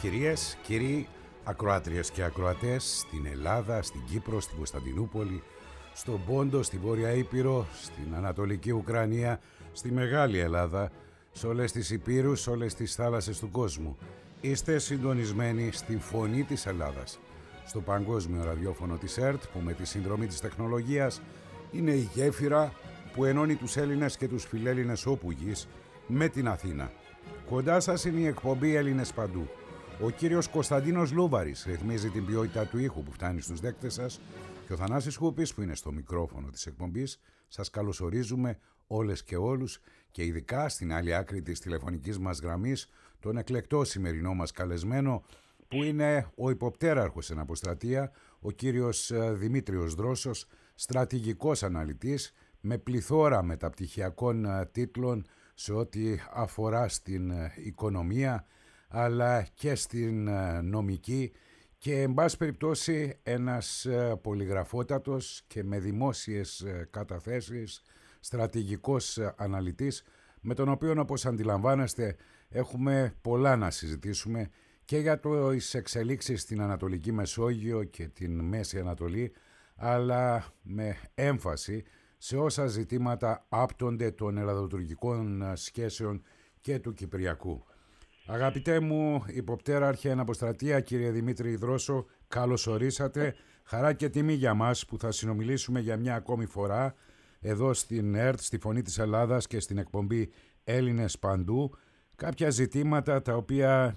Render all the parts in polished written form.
Κυρίες, κύριοι, ακροάτριες και ακροατές στην Ελλάδα, στην Κύπρο, στην Κωνσταντινούπολη, στον Πόντο, στην Βόρεια Ήπειρο, στην Ανατολική Ουκρανία, στη Μεγάλη Ελλάδα, σε όλες τις υπήρους, σε όλες τις θάλασσες του κόσμου. Είστε συντονισμένοι στη Φωνή της Ελλάδας, στο παγκόσμιο ραδιόφωνο της ΕΡΤ, που με τη συνδρομή της τεχνολογίας είναι η γέφυρα που ενώνει τους Έλληνες και τους φιλέλληνες όπου γης με την Αθήνα. Κοντά σας είναι η εκπομπή Έλληνες Παντού. Ο κύριος Κωνσταντίνος Λούβαρης ρυθμίζει την ποιότητα του ήχου που φτάνει στους δέκτες σας και ο Θανάσης Χούπης που είναι στο μικρόφωνο της εκπομπής. Σας καλωσορίζουμε όλες και όλους και ειδικά στην άλλη άκρη της τηλεφωνικής μας γραμμής τον εκλεκτό σημερινό μας καλεσμένο που είναι ο υποπτέραρχος εν αποστρατεία, ο κύριος Δημήτριος Δρόσος, στρατηγικός αναλυτής με πληθώρα μεταπτυχιακών τίτλων σε ό,τι αφορά στην οικονομία αλλά και στην νομική και εν πάση περιπτώσει ένας πολυγραφότατος και με δημόσιες καταθέσεις στρατηγικός αναλυτής με τον οποίο, όπως αντιλαμβάνεστε, έχουμε πολλά να συζητήσουμε και για τις εξελίξεις στην Ανατολική Μεσόγειο και την Μέση Ανατολή, αλλά με έμφαση σε όσα ζητήματα άπτονται των ελλαδοτουρκικών σχέσεων και του Κυπριακού. Αγαπητέ μου υποπτέραρχε εν αποστρατεία, κύριε Δημήτρη Δρόσο, καλώς ορίσατε. Χαρά και τιμή για μας που θα συνομιλήσουμε για μια ακόμη φορά εδώ στην ΕΡΤ, στη Φωνή της Ελλάδας και στην εκπομπή Έλληνες Παντού. Κάποια ζητήματα τα οποία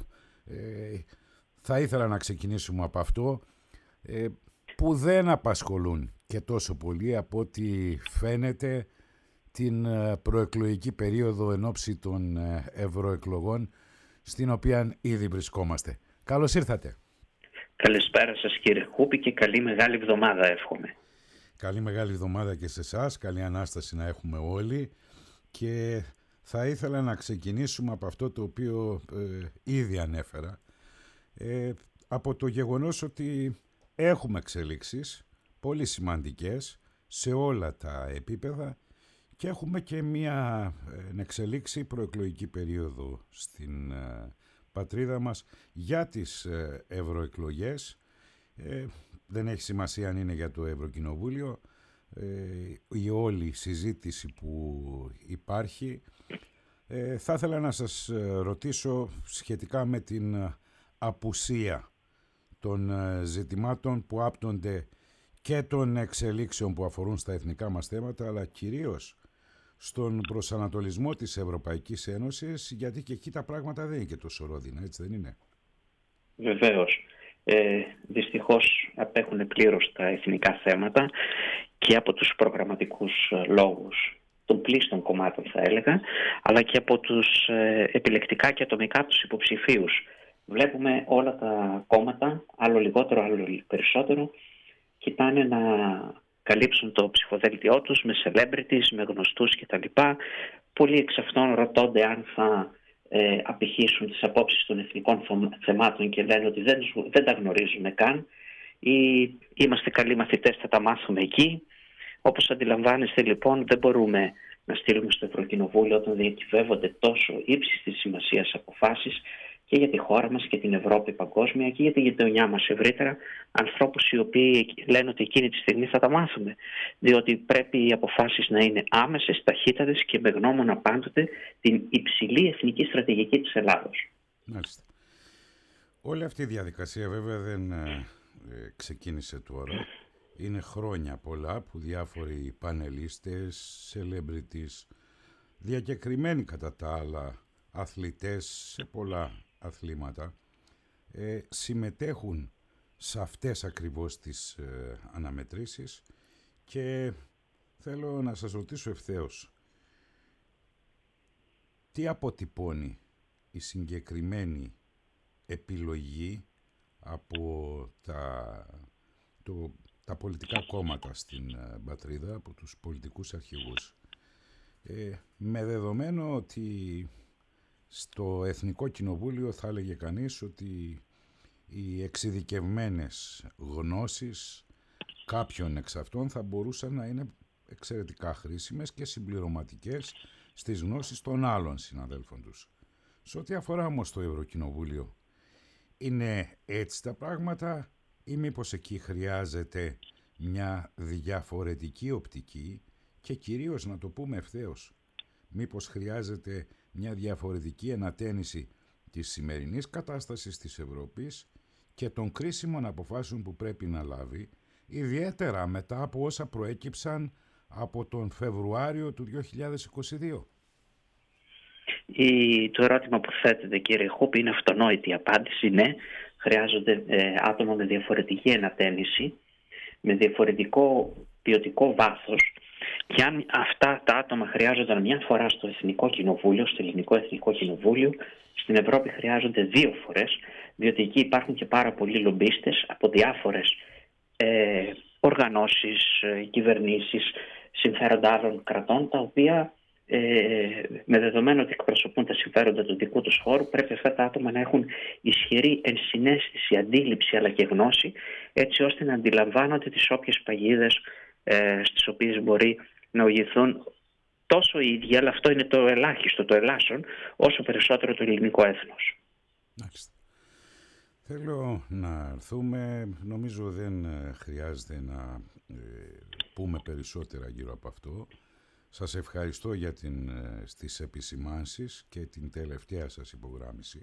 θα ήθελα να ξεκινήσουμε από αυτό, που δεν απασχολούν και τόσο πολύ από ό,τι φαίνεται την προεκλογική περίοδο εν ώψη των ευρωεκλογών στην οποία ήδη βρισκόμαστε. Καλώς ήρθατε. Καλησπέρα σας κύριε Χούπη και καλή μεγάλη εβδομάδα εύχομαι. Καλή μεγάλη εβδομάδα και σε εσάς, καλή Ανάσταση να έχουμε όλοι και θα ήθελα να ξεκινήσουμε από αυτό το οποίο ήδη ανέφερα, από το γεγονός ότι έχουμε εξελίξεις πολύ σημαντικές σε όλα τα επίπεδα και έχουμε και μια εξελίξη προεκλογική περίοδο στην πατρίδα μας για τις ευρωεκλογές. Δεν έχει σημασία αν είναι για το Ευρωκοινοβούλιο, η όλη συζήτηση που υπάρχει. Θα ήθελα να σας ρωτήσω σχετικά με την απουσία των ζητημάτων που άπτονται και των εξελίξεων που αφορούν στα εθνικά μας θέματα, αλλά κυρίως στον προσανατολισμό της Ευρωπαϊκής Ένωσης, γιατί και εκεί τα πράγματα δεν είναι και τόσο ρόδινα, έτσι δεν είναι? Βεβαίως. Δυστυχώς απέχουν πλήρως τα εθνικά θέματα και από τους προγραμματικούς λόγους των πλήστων κομμάτων θα έλεγα, αλλά και από τους επιλεκτικά και ατομικά τους υποψηφίους. Βλέπουμε όλα τα κόμματα, άλλο λιγότερο, άλλο περισσότερο, κοιτάνε να καλύψουν το ψηφοδέλτιό τους με celebrities, με γνωστούς κτλ. Πολλοί εξ αυτών ρωτώνται αν θα απηχήσουν τις απόψεις των εθνικών θεμάτων και λένε ότι δεν τα γνωρίζουμε καν ή είμαστε καλοί μαθητές, θα τα μάθουμε εκεί. Όπως αντιλαμβάνεστε λοιπόν, δεν μπορούμε να στείλουμε στο Ευρωκοινοβούλιο όταν διακυβεύονται τόσο ύψης της σημασίας αποφάσεις και για τη χώρα μας και την Ευρώπη παγκόσμια και για τη γειτονιά μας ευρύτερα, ανθρώπους οι οποίοι λένε ότι εκείνη τη στιγμή θα τα μάθουμε. Διότι πρέπει οι αποφάσεις να είναι άμεσες, ταχύτατες και με γνώμονα πάντοτε την υψηλή εθνική στρατηγική της Ελλάδος. Μάλιστα. Όλη αυτή η διαδικασία βέβαια δεν ξεκίνησε τώρα. Είναι χρόνια πολλά που διάφοροι πανελίστες, celebrities, διακεκριμένοι κατά τα άλλα αθλητές σε πολλά αθλήματα, συμμετέχουν σε αυτές ακριβώς τις αναμετρήσεις και θέλω να σας ρωτήσω ευθέως, τι αποτυπώνει η συγκεκριμένη επιλογή από τα πολιτικά κόμματα στην πατρίδα, από τους πολιτικούς αρχηγούς, με δεδομένο ότι στο Εθνικό Κοινοβούλιο θα έλεγε κανείς ότι οι εξειδικευμένες γνώσεις κάποιων εξ αυτών θα μπορούσαν να είναι εξαιρετικά χρήσιμες και συμπληρωματικές στις γνώσεις των άλλων συναδέλφων τους. Σε ό,τι αφορά όμως το Ευρωκοινοβούλιο, Είναι έτσι τα πράγματα ή μήπως εκεί χρειάζεται μια διαφορετική οπτική και κυρίως να το πούμε ευθέως, μήπως χρειάζεται μια διαφορετική ανατένιση της σημερινής κατάστασης της Ευρώπης και των κρίσιμων αποφάσεων που πρέπει να λάβει, ιδιαίτερα μετά από όσα προέκυψαν από τον Φεβρουάριο του 2022. Το ερώτημα που θέτετε, κύριε Χούπη, είναι αυτονόητη. Η απάντηση ναι, χρειάζονται άτομα με διαφορετική ανατένιση, με διαφορετικό ποιοτικό βάθος, και αν αυτά τα άτομα χρειάζονταν μια φορά στο Εθνικό Κοινοβούλιο, στο Ελληνικό Εθνικό Κοινοβούλιο, στην Ευρώπη χρειάζονται 2 φορές, διότι εκεί υπάρχουν και πάρα πολλοί λομπίστες από διάφορες οργανώσεις, κυβερνήσεις, συμφέροντα άλλων κρατών, τα οποία με δεδομένο ότι εκπροσωπούν τα συμφέροντα του δικού τους χώρου, πρέπει αυτά τα άτομα να έχουν ισχυρή ενσυναίσθηση, αντίληψη αλλά και γνώση, έτσι ώστε να αντιλαμβάνονται τις όποιες παγίδες στις οποίες μπορεί να οδηγηθούν τόσο οι ίδιοι, αλλά αυτό είναι το ελάχιστο, το ελάσσον, όσο περισσότερο το ελληνικό έθνος. Μάλιστα. Θέλω να έρθουμε, νομίζω δεν χρειάζεται να πούμε περισσότερα γύρω από αυτό. Σας ευχαριστώ για στις επισημάνσεις και την τελευταία σας υπογράμμιση.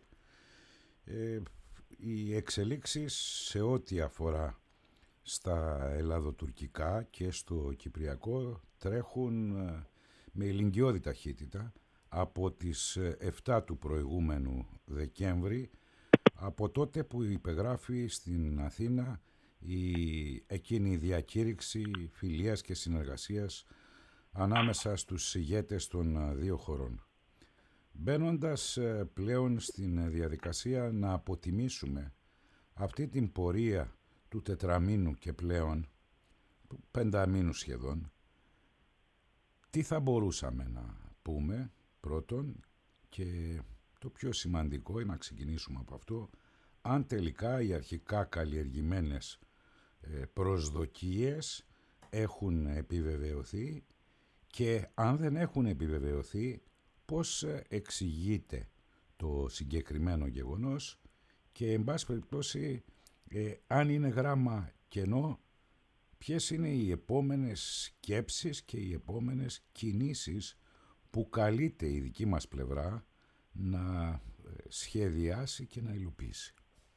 Οι εξελίξεις σε ό,τι αφορά στα ελλαδοτουρκικά και στο κυπριακό τρέχουν με ηλικιώδη ταχύτητα από τις 7 του προηγούμενου Δεκέμβρη, από τότε που υπεγράφει στην Αθήνα εκείνη η διακήρυξη φιλίας και συνεργασίας ανάμεσα στους ηγέτες των 2 χωρών. Μπαίνοντας πλέον στην διαδικασία να αποτιμήσουμε αυτή την πορεία του 4 μήνου και πλέον, 5 μήνου σχεδόν, τι θα μπορούσαμε να πούμε πρώτον, και το πιο σημαντικό είναι να ξεκινήσουμε από αυτό, αν τελικά οι αρχικά καλλιεργημένες προσδοκίες έχουν επιβεβαιωθεί, και αν δεν έχουν επιβεβαιωθεί, πώς εξηγείται το συγκεκριμένο γεγονός και εν πάση περιπτώσει αν είναι γράμμα κενό, ποιες είναι οι επόμενες σκέψεις και οι επόμενες κινήσεις που καλείται η δική μας πλευρά να σχεδιάσει και να υλοποιήσει.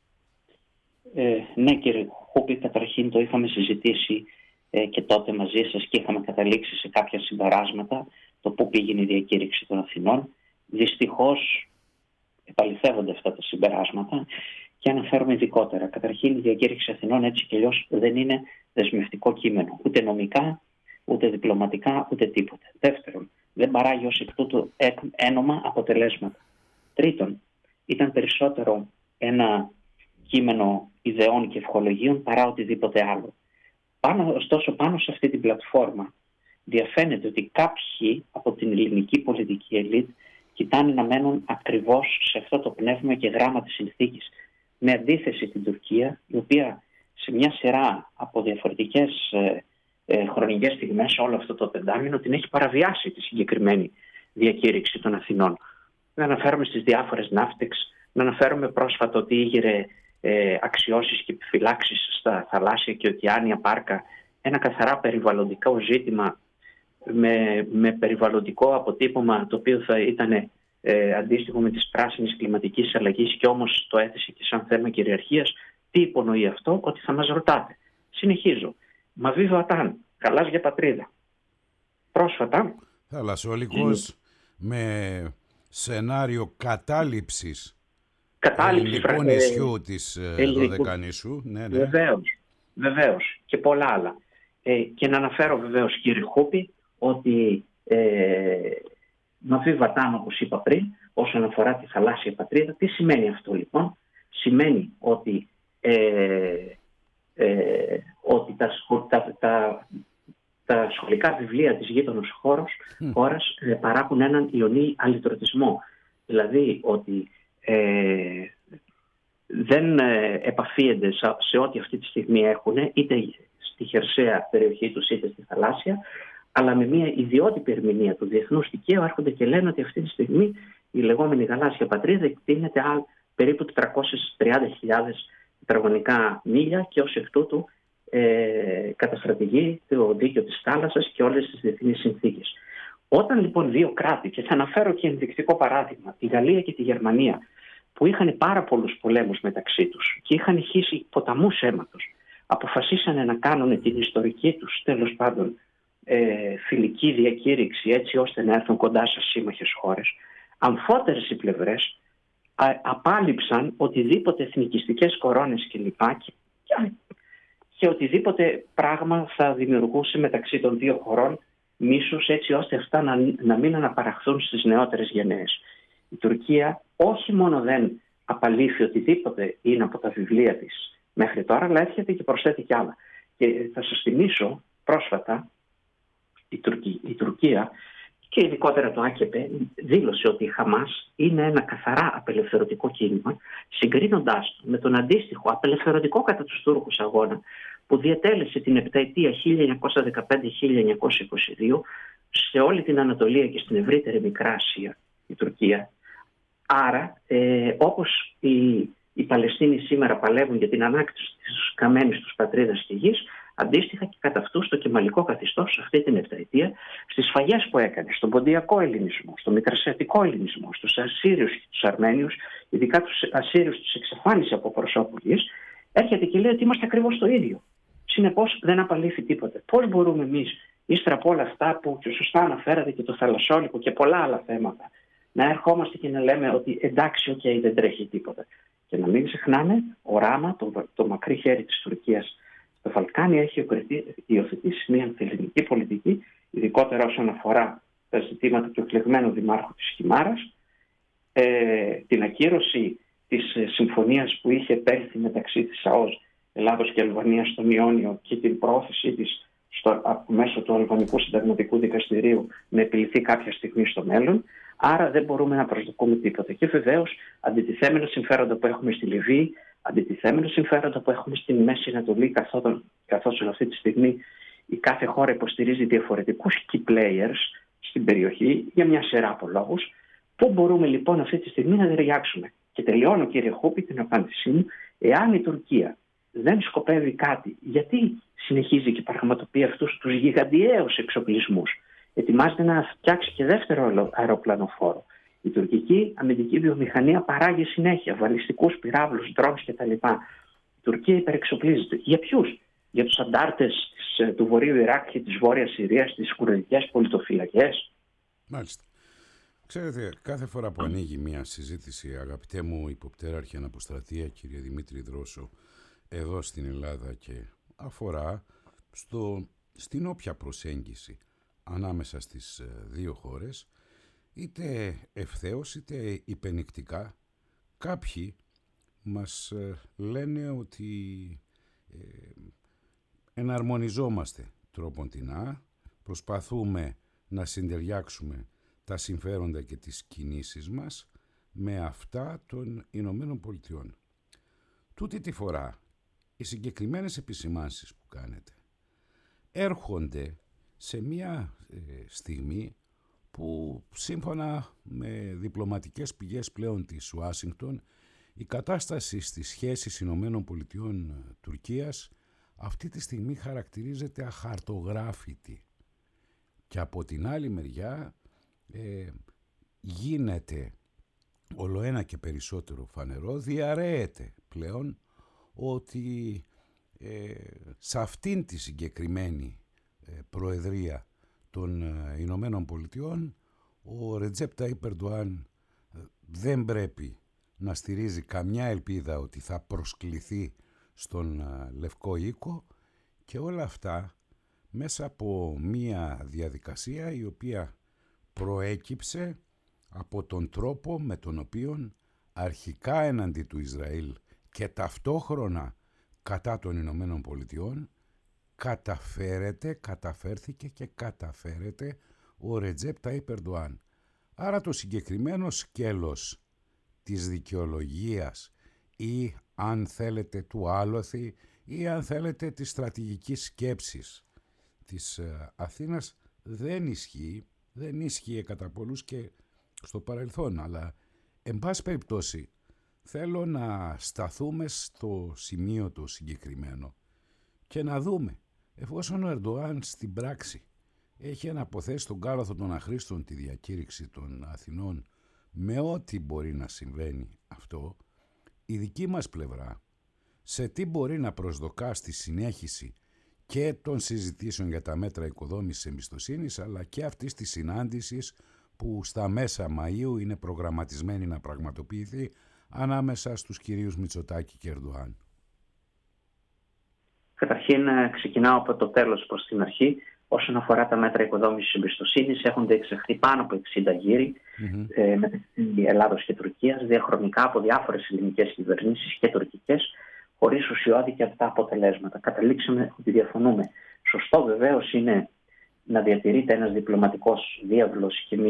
Ναι, κύριε Χούπη, καταρχήν το είχαμε συζητήσει και τότε μαζί σας και είχαμε καταλήξει σε κάποια συμπεράσματα το πού πήγαινε η διακήρυξη των Αθηνών. Δυστυχώς επαληθεύονται αυτά τα συμπεράσματα και αναφέρομαι ειδικότερα. Καταρχήν, η διακήρυξη Αθηνών έτσι κι αλλιώς δεν είναι δεσμευτικό κείμενο, ούτε νομικά, ούτε διπλωματικά, ούτε τίποτε. Δεύτερον, δεν παράγει ως εκ τούτου ένομα αποτελέσματα. Τρίτον, ήταν περισσότερο ένα κείμενο ιδεών και ευχολογίων παρά οτιδήποτε άλλο. Ωστόσο, πάνω σε αυτή την πλατφόρμα διαφαίνεται ότι κάποιοι από την ελληνική πολιτική ελίτ κοιτάνε να μένουν ακριβώς σε αυτό το πνεύμα και γράμμα της συνθήκης, με αντίθεση την Τουρκία, η οποία σε μια σειρά από διαφορετικές χρονικές στιγμές όλο αυτό το 5 μήνο την έχει παραβιάσει τη συγκεκριμένη διακήρυξη των Αθηνών. Να αναφέρομαι στις διάφορες ναύτεξ, να αναφέρομαι πρόσφατα ότι ήγηρε αξιώσεις και επιφυλάξεις στα θαλάσσια και ωκεάνια πάρκα, ένα καθαρά περιβαλλοντικό ζήτημα με περιβαλλοντικό αποτύπωμα, το οποίο θα ήταν αντίστοιχο με τις πράσινες κλιματικής αλλαγής, και όμως το έθεσε και σαν θέμα κυριαρχίας. Τι υπονοεί αυτό? Ότι θα μας ρωτάτε. Συνεχίζω. Μα βίβα ταν, καλάς για πατρίδα. Πρόσφατα θαλασσόλικος με σενάριο κατάληψης ελληνικού νησιού της Δωδεκανήσου. Ναι. Βεβαίως και πολλά άλλα. Και να αναφέρω βεβαίως, κύριε Χούπη, ότι μαβί βατάν, όπως είπα πριν, όσον αφορά τη θαλάσσια πατρίδα. Τι σημαίνει αυτό λοιπόν? Σημαίνει ότι τα σχολικά βιβλία της γείτονος χώρας παράγουν έναν ιονή αλυτρωτισμό. Δηλαδή ότι δεν επαφίενται σε ό,τι αυτή τη στιγμή έχουν, είτε στη χερσαία περιοχή τους είτε στη θαλάσσια, αλλά με μια ιδιότυπη ερμηνεία του διεθνούς δικαίου έρχονται και λένε ότι αυτή τη στιγμή η λεγόμενη γαλάζια πατρίδα εκτείνεται περίπου 430.000 τετραγωνικά μίλια και ως εκ τούτου καταστρατηγεί το δίκαιο της θάλασσας και όλες τις διεθνείς συνθήκες. Όταν λοιπόν δύο κράτη, και θα αναφέρω και ενδεικτικό παράδειγμα, τη Γαλλία και τη Γερμανία, που είχαν πάρα πολλούς πολέμους μεταξύ τους και είχαν χύσει ποταμούς αίματος, αποφασίσανε να κάνουν την ιστορική τους, τέλος πάντων, φιλική διακήρυξη, έτσι ώστε να έρθουν κοντά σε σύμμαχες χώρες, αμφότερες οι πλευρές απάλληψαν οτιδήποτε εθνικιστικές κορώνες κλπ. Και οτιδήποτε πράγμα θα δημιουργούσε μεταξύ των δύο χωρών μίσους, έτσι ώστε αυτά να μην αναπαραχθούν στις νεότερες γενναίες. Η Τουρκία όχι μόνο δεν απαλήφει οτιδήποτε είναι από τα βιβλία της μέχρι τώρα, αλλά έρχεται και προσθέτει κι άλλα. Και θα σας θυμίσω πρόσφατα η Τουρκία και ειδικότερα το ΑΚΕΠ δήλωσε ότι η Χαμάς είναι ένα καθαρά απελευθερωτικό κίνημα, συγκρίνοντάς το με τον αντίστοιχο απελευθερωτικό κατά τους Τούρκους αγώνα που διετέλεσε την επταετία 1915-1922 σε όλη την Ανατολία και στην ευρύτερη Μικρά Ασία, η Τουρκία. Άρα, όπως οι Παλαιστίνοι σήμερα παλεύουν για την ανάκτηση της καμένης τους πατρίδας και γης, αντίστοιχα και κατά αυτού στο κεμαλικό καθεστώς αυτή την επταετία, στις σφαγές που έκανε, στον ποντιακό ελληνισμό, στον μικρασιατικό ελληνισμό, στους Ασσύριους και τους Αρμένιους, ειδικά τους Ασσύριους τους εξαφάνισε από προσώπου γης, έρχεται και λέει ότι είμαστε ακριβώς το ίδιο. Συνεπώς δεν απαλήφει τίποτε. Πώς μπορούμε εμείς, ύστερα από όλα αυτά που και σωστά αναφέρατε και το θαλασσόλικο και πολλά άλλα θέματα, να ερχόμαστε και να λέμε ότι εντάξει, δεν τρέχει τίποτα. Και να μην ξεχνάμε, ο Ράμα, το μακρύ χέρι της Τουρκίας στο Βαλκάνια, έχει υιοθετήσει μια ελληνική πολιτική, ειδικότερα όσον αφορά τα ζητήματα του εκλεγμένου δημάρχου της Χιμάρας, την ακύρωση της συμφωνίας που είχε επέλθει μεταξύ της ΑΟΣ Ελλάδος και Αλβανίας στον Ιόνιο και την πρόθεσή της μέσω του Αλβανικού Συνταγματικού Δικαστηρίου να επιληθεί κάποια στιγμή στο μέλλον. Άρα δεν μπορούμε να προσδοκούμε τίποτα. Και βεβαίως αντιτιθέμενα συμφέροντα που έχουμε στη Λιβύη, αντιτιθέμενα συμφέροντα που έχουμε στη Μέση Ανατολή, καθώς αυτή τη στιγμή η κάθε χώρα υποστηρίζει διαφορετικούς key players στην περιοχή για μια σειρά από λόγους. Πού μπορούμε λοιπόν αυτή τη στιγμή να ταιριάξουμε? Και τελειώνω, κύριε Χούπη, την απάντησή μου. Εάν η Τουρκία δεν σκοπεύει κάτι, γιατί συνεχίζει και πραγματοποιεί αυτούς τους γιγαντιαίους εξοπλισμούς? Ετοιμάζεται να φτιάξει και δεύτερο αεροπλανοφόρο. Η τουρκική αμυντική βιομηχανία παράγει συνέχεια βαλιστικούς πυράβλους, drones κτλ. Η Τουρκία υπερεξοπλίζεται. Για ποιους? Για τους αντάρτες του Βορείου Ιράκ και της Βόρειας Συρίας, τις κουρδικές πολιτοφυλακές? Μάλιστα. Ξέρετε, κάθε φορά που ανοίγει μια συζήτηση, αγαπητέ μου υποπτέραρχε αναποστρατεία, κύριε Δημήτρη Δρόσο, εδώ στην Ελλάδα και αφορά στην όποια προσέγγιση ανάμεσα στις δύο χώρες, είτε ευθέως είτε υπενικτικά, κάποιοι μας λένε ότι εναρμονιζόμαστε τρόποντινά, προσπαθούμε να συντεριάξουμε τα συμφέροντα και τις κινήσεις μας με αυτά των Ηνωμένων Πολιτειών. Τούτη τη φορά, οι συγκεκριμένες επισημάνσεις που κάνετε έρχονται σε μια στιγμή που σύμφωνα με διπλωματικές πηγές πλέον της Ουάσιγκτον, η κατάσταση στις σχέσεις Ηνωμένων Πολιτειών Τουρκίας αυτή τη στιγμή χαρακτηρίζεται αχαρτογράφητη. Και από την άλλη μεριά γίνεται ολοένα και περισσότερο φανερό, διαρρέεται πλέον ότι σε αυτήν τη συγκεκριμένη προεδρία των Ηνωμένων Πολιτειών ο Ρετζέπ Ταΐπ Ερντοάν δεν πρέπει να στηρίζει καμιά ελπίδα ότι θα προσκληθεί στον Λευκό Οίκο, και όλα αυτά μέσα από μία διαδικασία η οποία προέκυψε από τον τρόπο με τον οποίο αρχικά εναντί του Ισραήλ και ταυτόχρονα κατά των Ηνωμένων Πολιτειών καταφέρθηκε και καταφέρεται ο Ρετζέπ Ταΐπ Ερντοάν. Άρα το συγκεκριμένο σκέλος της δικαιολογίας ή αν θέλετε του άλοθη ή αν θέλετε της στρατηγικής σκέψης της Αθήνας δεν ίσχυε κατά πολλούς και στο παρελθόν, αλλά εν πάση περιπτώσει Θέλω να σταθούμε στο σημείο το συγκεκριμένο και να δούμε, εφόσον ο Ερντογάν στην πράξη έχει αναποθέσει στον κάλαθο των αχρήστων τη διακήρυξη των Αθηνών με ό,τι μπορεί να συμβαίνει αυτό, η δική μας πλευρά σε τι μπορεί να προσδοκά στη συνέχιση και των συζητήσεων για τα μέτρα οικοδόμησης εμπιστοσύνης, αλλά και αυτής της συνάντησης που στα μέσα Μαΐου είναι προγραμματισμένη να πραγματοποιηθεί ανάμεσα στους κυρίους Μητσοτάκη και Ερντογάν. Καταρχήν ξεκινάω από το τέλος προς την αρχή. Όσον αφορά τα μέτρα οικοδόμησης εμπιστοσύνης, έχουν εξεχθεί πάνω από 60 γύροι μεταξύ Ελλάδος και Τουρκίας, διαχρονικά από διάφορες ελληνικές κυβερνήσεις και τουρκικές, χωρίς ουσιώδη και αυτά αποτελέσματα. Καταλήξαμε ότι διαφωνούμε. Σωστό βεβαίως είναι να διατηρείται ένας διπλωματικός διάβλος και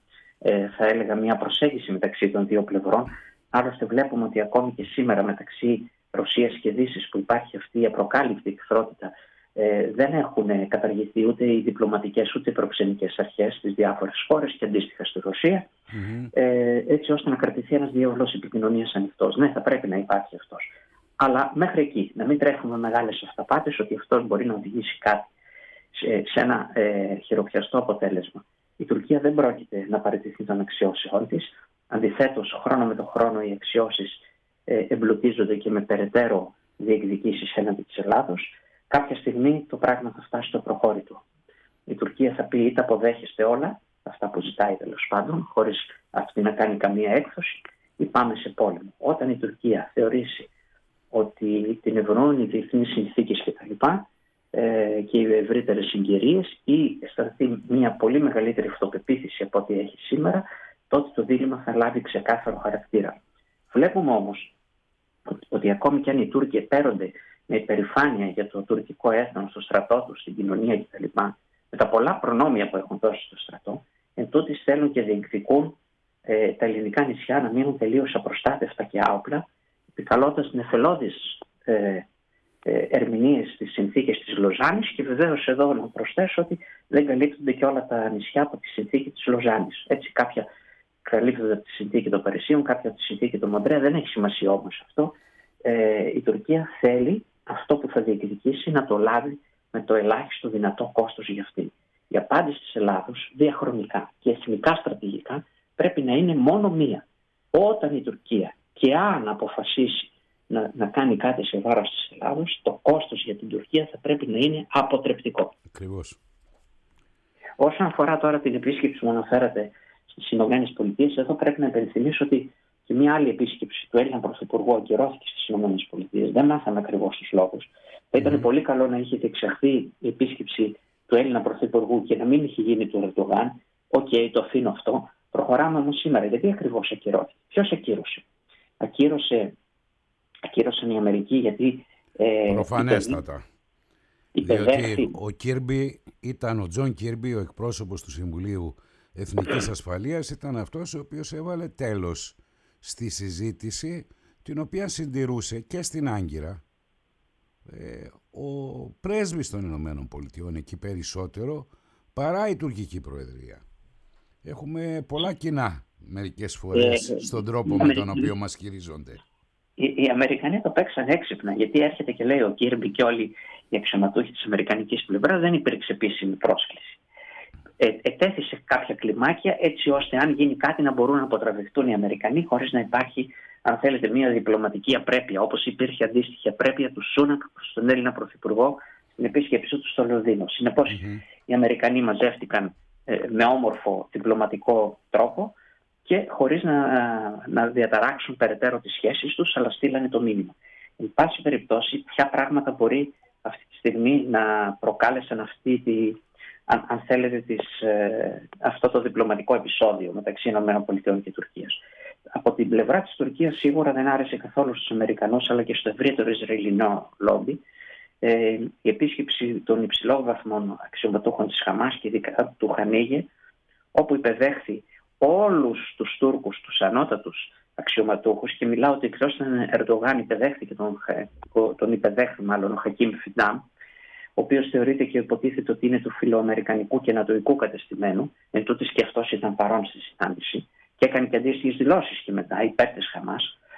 μια προσέγγιση μεταξύ των δύο πλευρών. Άλλωστε βλέπουμε ότι ακόμη και σήμερα μεταξύ Ρωσίας και Δύσης, που υπάρχει αυτή η απροκάλυπτη εχθρότητα, δεν έχουν καταργηθεί ούτε οι διπλωματικές ούτε οι προξενικές αρχές στις διάφορες χώρες και αντίστοιχα στη Ρωσία, έτσι ώστε να κρατηθεί ένας διάβλος επικοινωνίας ανοιχτός. Ναι, θα πρέπει να υπάρχει αυτός. Αλλά μέχρι εκεί, να μην τρέχουμε μεγάλες αυταπάτες ότι αυτός μπορεί να οδηγήσει κάτι σε ένα χειροπιαστό αποτέλεσμα. Η Τουρκία δεν πρόκειται να παραιτηθεί των αξιώσεών της. Αντιθέτως, χρόνο με το χρόνο οι αξιώσεις εμπλουτίζονται και με περαιτέρω διεκδικήσεις έναντι της Ελλάδος. Κάποια στιγμή το πράγμα θα φτάσει στο προχώρητο. Η Τουρκία θα πει είτε αποδέχεστε όλα, αυτά που ζητάει τέλος πάντων, χωρίς αυτή να κάνει καμία έκδοση, ή πάμε σε πόλεμο. Όταν η Τουρκία θεωρήσει ότι την ευνοούν οι διεθνείς συνθήκες κτλ. Και οι ευρύτερες συγκυρίες, ή αισθανθεί μια πολύ μεγαλύτερη αυτοπεποίθηση από ό,τι έχει σήμερα, τότε το δίλημμα θα λάβει ξεκάθαρο χαρακτήρα. Βλέπουμε όμως ότι ακόμη και αν οι Τούρκοι επέρονται με υπερηφάνεια για το τουρκικό έθνος, στο στρατό του, στην κοινωνία κτλ., με τα πολλά προνόμια που έχουν δώσει στο στρατό, εν τούτοις θέλουν και διεκδικούν τα ελληνικά νησιά να μείνουν τελείως απροστάτευτα και άοπλα, επικαλώντας νεφελώδεις ερμηνείες στις συνθήκες της Λοζάνης, και βεβαίως εδώ να προσθέσω ότι δεν καλύπτονται και όλα τα νησιά από τη συνθήκη της Λοζάνης. Έτσι, κάποια καλύπτονται από τη συνθήκη των Παρισίων, κάποια από τη συνθήκη των Μοντρέ, δεν έχει σημασία όμως αυτό. Η Τουρκία θέλει αυτό που θα διεκδικήσει να το λάβει με το ελάχιστο δυνατό κόστος για αυτή. Η απάντηση της Ελλάδος διαχρονικά και εθνικά στρατηγικά πρέπει να είναι μόνο μία. Όταν η Τουρκία και αν αποφασίσει να κάνει κάτι σε βάρος της Ελλάδος, το κόστος για την Τουρκία θα πρέπει να είναι αποτρεπτικό. Ακριβώς. Όσον αφορά τώρα την επίσκεψη που αναφέρατε στις Ηνωμένες Πολιτείες, εδώ πρέπει να υπενθυμίσω ότι και μια άλλη επίσκεψη του Έλληνα Πρωθυπουργού ακυρώθηκε στις Ηνωμένες Πολιτείες. Δεν μάθαμε ακριβώς τους λόγους. Θα ήταν πολύ καλό να είχε διεξαχθεί η επίσκεψη του Έλληνα Πρωθυπουργού και να μην είχε γίνει του Ερντογάν. Οκ, το αφήνω αυτό. Προχωράμε όμως σήμερα. Γιατί ακριβώς ακυρώθηκε? Ποιος ακύρωσε? Ακύρωσαν οι Αμερικοί γιατί... Προφανέστατα. Διότι ο Τζον Κίρμπι, ο εκπρόσωπος του Συμβουλίου Εθνικής Ασφαλείας, ήταν αυτός ο οποίος έβαλε τέλος στη συζήτηση, την οποία συντηρούσε και στην Άγκυρα ο πρέσβης των Ηνωμένων Πολιτειών εκεί περισσότερο παρά η τουρκική προεδρία. Έχουμε πολλά κοινά μερικές φορές στον τρόπο με τον οποίο μας χειρίζονται. Οι Αμερικανοί το παίξαν έξυπνα, γιατί έρχεται και λέει ο Κίρμπι και όλοι οι αξιωματούχοι της αμερικανικής πλευράς, δεν υπήρξε επίσημη πρόσκληση. Ετέθησε κάποια κλιμάκια έτσι ώστε αν γίνει κάτι να μπορούν να αποτραβηχτούν οι Αμερικανοί χωρίς να υπάρχει, αν θέλετε, μια διπλωματική απρέπεια, όπως υπήρχε αντίστοιχη απρέπεια του Σούνακ προς τον Έλληνα Πρωθυπουργό στην επίσκεψή του στο Λονδίνο. Συνεπώς, οι Αμερικανοί μαζεύτηκαν με όμορφο διπλωματικό τρόπο και χωρίς να διαταράξουν περαιτέρω τις σχέσεις τους, αλλά στείλανε το μήνυμα. Εν πάση περιπτώσει, ποια πράγματα μπορεί αυτή τη στιγμή να προκάλεσαν αν θέλετε, αυτό το διπλωματικό επεισόδιο μεταξύ ΗΠΑ και Τουρκίας. Από την πλευρά της Τουρκίας σίγουρα δεν άρεσε καθόλου στους Αμερικανούς, αλλά και στο ευρύτερο Ισραηλινό λόμπι η επίσκεψη των υψηλών βαθμών αξιωματούχων της Χαμάς και ειδικά του Χανίγε, όπου υπεδέχθη όλους τους Τούρκους, τους ανώτατους αξιωματούχους, και μιλάω ότι εκτός τον Ερντογάν υπεδέχθηκε τον υπεδέχθη μάλλον ο Χακίμ Φιντάμ, ο οποίος θεωρείται και υποτίθεται ότι είναι του φιλοαμερικανικού και ανατοϊκού κατεστημένου, εν τούτης και αυτός ήταν παρόν στη συνάντηση και έκανε και αντίστοιχες δηλώσεις και μετά υπέρ της Χαμάς.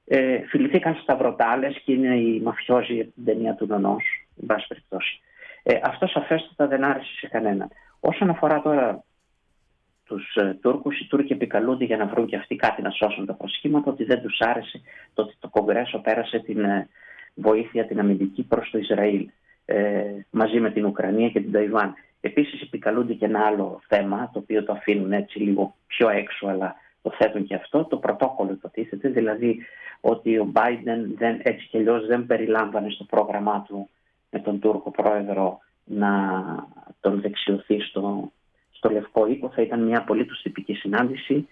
Φιληθήκαν σταυροτάλες και είναι οι μαφιόζοι από την ταινία του Νονός, εν πάση περιπτώσει. Αυτό σαφέστατα δεν άρεσε σε κανέναν. Όσον αφορά τώρα τους Τούρκους, οι Τούρκοι επικαλούνται για να βρουν και αυτοί κάτι να σώσουν τα προσχήματα, ότι δεν τους άρεσε το ότι το Κογκρέσο πέρασε την βοήθεια την αμυντική προς το Ισραήλ, μαζί με την Ουκρανία και την Ταϊβάν. Επίσης επικαλούνται και ένα άλλο θέμα, το οποίο το αφήνουν έτσι λίγο πιο έξω, αλλά το θέτουν και αυτό, το πρωτόκολλο υποτίθεται, δηλαδή ότι ο Biden έτσι κι αλλιώς δεν περιλάμβανε στο πρόγραμμά του με τον Τούρκο πρόεδρο να τον δεξιωθεί στο Λευκό Οίκο. Θα ήταν μια απολύτως τυπική συνάντηση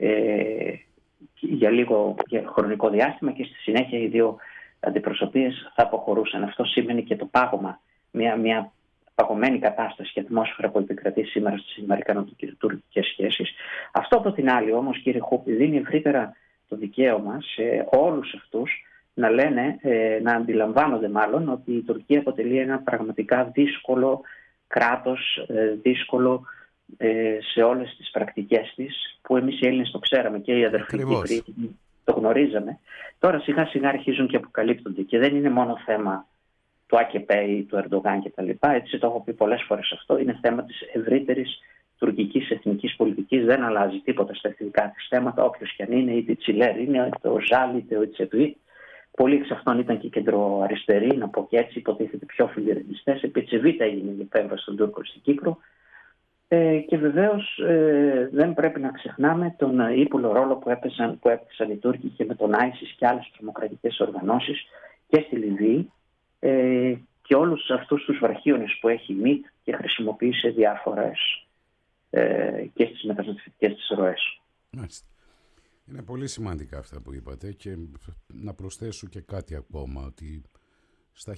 για χρονικό διάστημα και στη συνέχεια οι δύο αντιπροσωπείες θα αποχωρούσαν. Αυτό σημαίνει και το πάγωμα, μια παγωμένη κατάσταση και ατμόσφαιρα που επικρατεί σήμερα στις αμερικανοτουρκικές σχέσεις. Αυτό από την άλλη όμως, κύριε Χούπη, δίνει ευρύτερα το δικαίωμα σε όλους αυτούς να λένε, να αντιλαμβάνονται μάλλον, ότι η Τουρκία αποτελεί ένα πραγματικά δύσκολο κράτος, δύσκολο σε όλες τις πρακτικές της, που εμείς οι Έλληνες το ξέραμε και οι αδερφοί Κύπροι το γνωρίζαμε. Τώρα σιγά σιγά αρχίζουν και αποκαλύπτονται και δεν είναι μόνο θέμα του ΑΚΕΠΕ ή του Ερντογάν κτλ. Έτσι το έχω πει πολλές φορές αυτό. Είναι θέμα της ευρύτερης τουρκικής εθνικής πολιτικής. Δεν αλλάζει τίποτα στα εθνικά της θέματα, όποιος και αν είναι, είτε Τσιλέρ είναι, είτε ο Ζάλ, είτε ο Ιτσετουί. Πολλοί εξ αυτών ήταν και κεντροαριστεροί, να πω και έτσι, υποτίθεται πιο φιλιρινιστές. Επί Τσεβίτα έγινε η επέμβαση των Τούρκων στην Κύπρο. Και βεβαίως δεν πρέπει να ξεχνάμε τον ύπουλο ρόλο που έπαιξαν οι Τούρκοι και με τον ISIS και άλλες τρομοκρατικές οργανώσεις και στη Λιβύη, και όλους αυτούς τους βραχίονες που έχει ΜΙΤ και χρησιμοποιεί σε διάφορες και στις μεταναστευτικές της ροές. Είναι πολύ σημαντικά αυτά που είπατε και να προσθέσω και κάτι ακόμα, ότι στα